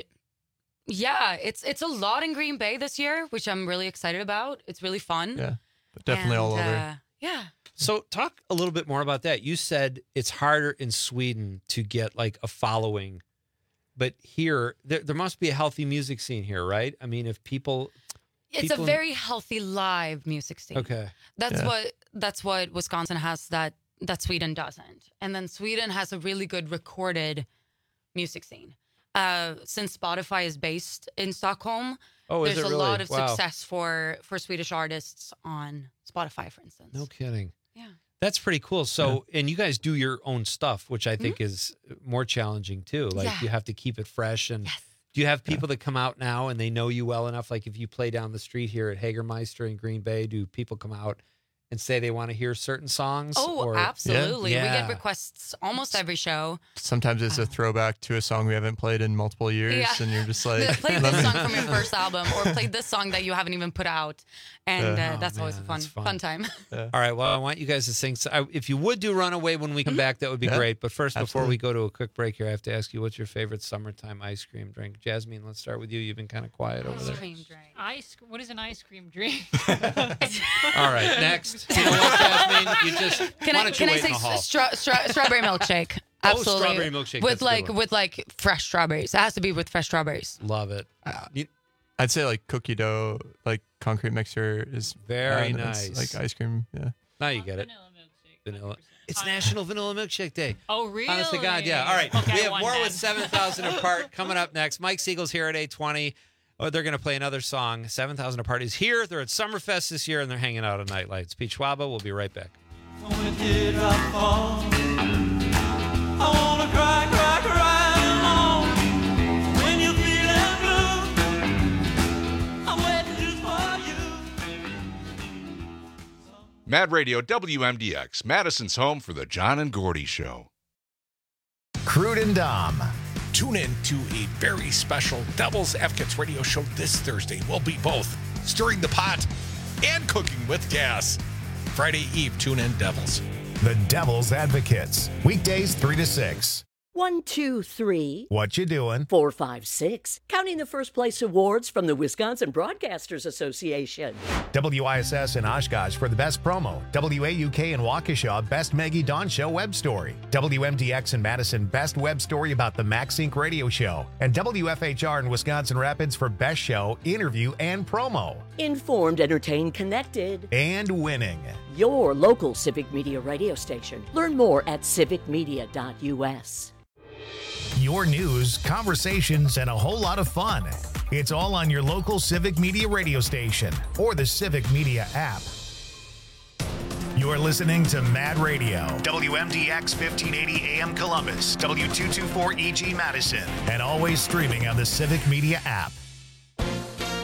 yeah, it's it's a lot in Green Bay this year, which I'm really excited about. It's really fun. Yeah, but definitely And, all over. uh, yeah. So talk a little bit more about that. You said it's harder in Sweden to get like a following, but here there, there must be a healthy music scene here, right? I mean, if people, It's people a in- very healthy live music scene. okay, That's Yeah. what that's what Wisconsin has that that Sweden doesn't. And then Sweden has a really good recorded music scene. Uh, since Spotify is based in Stockholm, Oh, is there's it a really? lot of Wow. success for for Swedish artists on Spotify, for instance. no kidding. Yeah. That's pretty cool. So, and you guys do your own stuff, which I think is more challenging too. Like Yeah. you have to keep it fresh. And do you have people that come out now and they know you well enough? Like if you play down the street here at Hagermeister in Green Bay, do people come out and say they want to hear certain songs? Oh, or- absolutely. We Yeah. get requests almost every show. Sometimes it's a throwback to a song we haven't played in multiple years, Yeah. and you're just like, Play let this me- song from your first album or play this song that you haven't even put out. And Yeah. uh, Oh, that's always a man, fun, that's fun. fun time. All right. Well, I want you guys to sing. So I, if you would do Runaway when we come back, that would be Yeah, great. But first, before absolutely. we go to a quick break here, I have to ask you, what's your favorite summertime ice cream drink? Jasmine, let's start with you. You've been kind of quiet over there. Cream drink. Ice. What is an ice cream drink? All right. Next. You know what, Jasmine? You just, Can why I don't can you I wait say in the hall? stra- stra- strawberry milkshake? Oh, Absolutely. strawberry milkshake, that's with a good like one. with like fresh strawberries. It has to be with fresh strawberries. Love it. You- I'd say like cookie dough, like concrete mixer is Very and it's nice. like ice cream. Yeah. now you get it. Vanilla. It's National Vanilla Milkshake Day. Oh, really? Honest to God, yeah. All right. Okay, we I have won more then. with seven thousand Apart coming up next. Mike Siegel's here at eight twenty. Oh, they're going to play another song. seven thousand Apart is here. They're at Summerfest this year, and they're hanging out at Nightlights. Pete Schwaba, we'll be right back. When did I fall? I wanna cry, cry, cry alone. When you're feeling blue, I'm waiting just for you. Mad Radio W M D X, Madison's home for the John and Gordy Show. Crude and Dom. Tune in to a very special Devil's Advocates radio show this Thursday. We'll be both stirring the pot and cooking with gas. Friday Eve, tune in, Devils. The Devil's Advocates. Weekdays three to six. One, two, three. What you doing? Four, five, six. Counting the first place awards from the Wisconsin Broadcasters Association. W I S S in Oshkosh for the best promo. W A U K in Waukesha, best Maggie Dawn Show web story. W M D X in Madison, best web story about the MaxSync radio show. And W F H R in Wisconsin Rapids for best show, interview, and promo. Informed, entertained, connected. And winning. Your local Civic Media radio station. Learn more at civic media dot U S. Your news, conversations, and a whole lot of fun. It's all on your local Civic Media radio station or the Civic Media app. You're listening to Mad Radio, W M D X fifteen eighty A M Columbus, W two twenty-four E G Madison, and always streaming on the Civic Media app.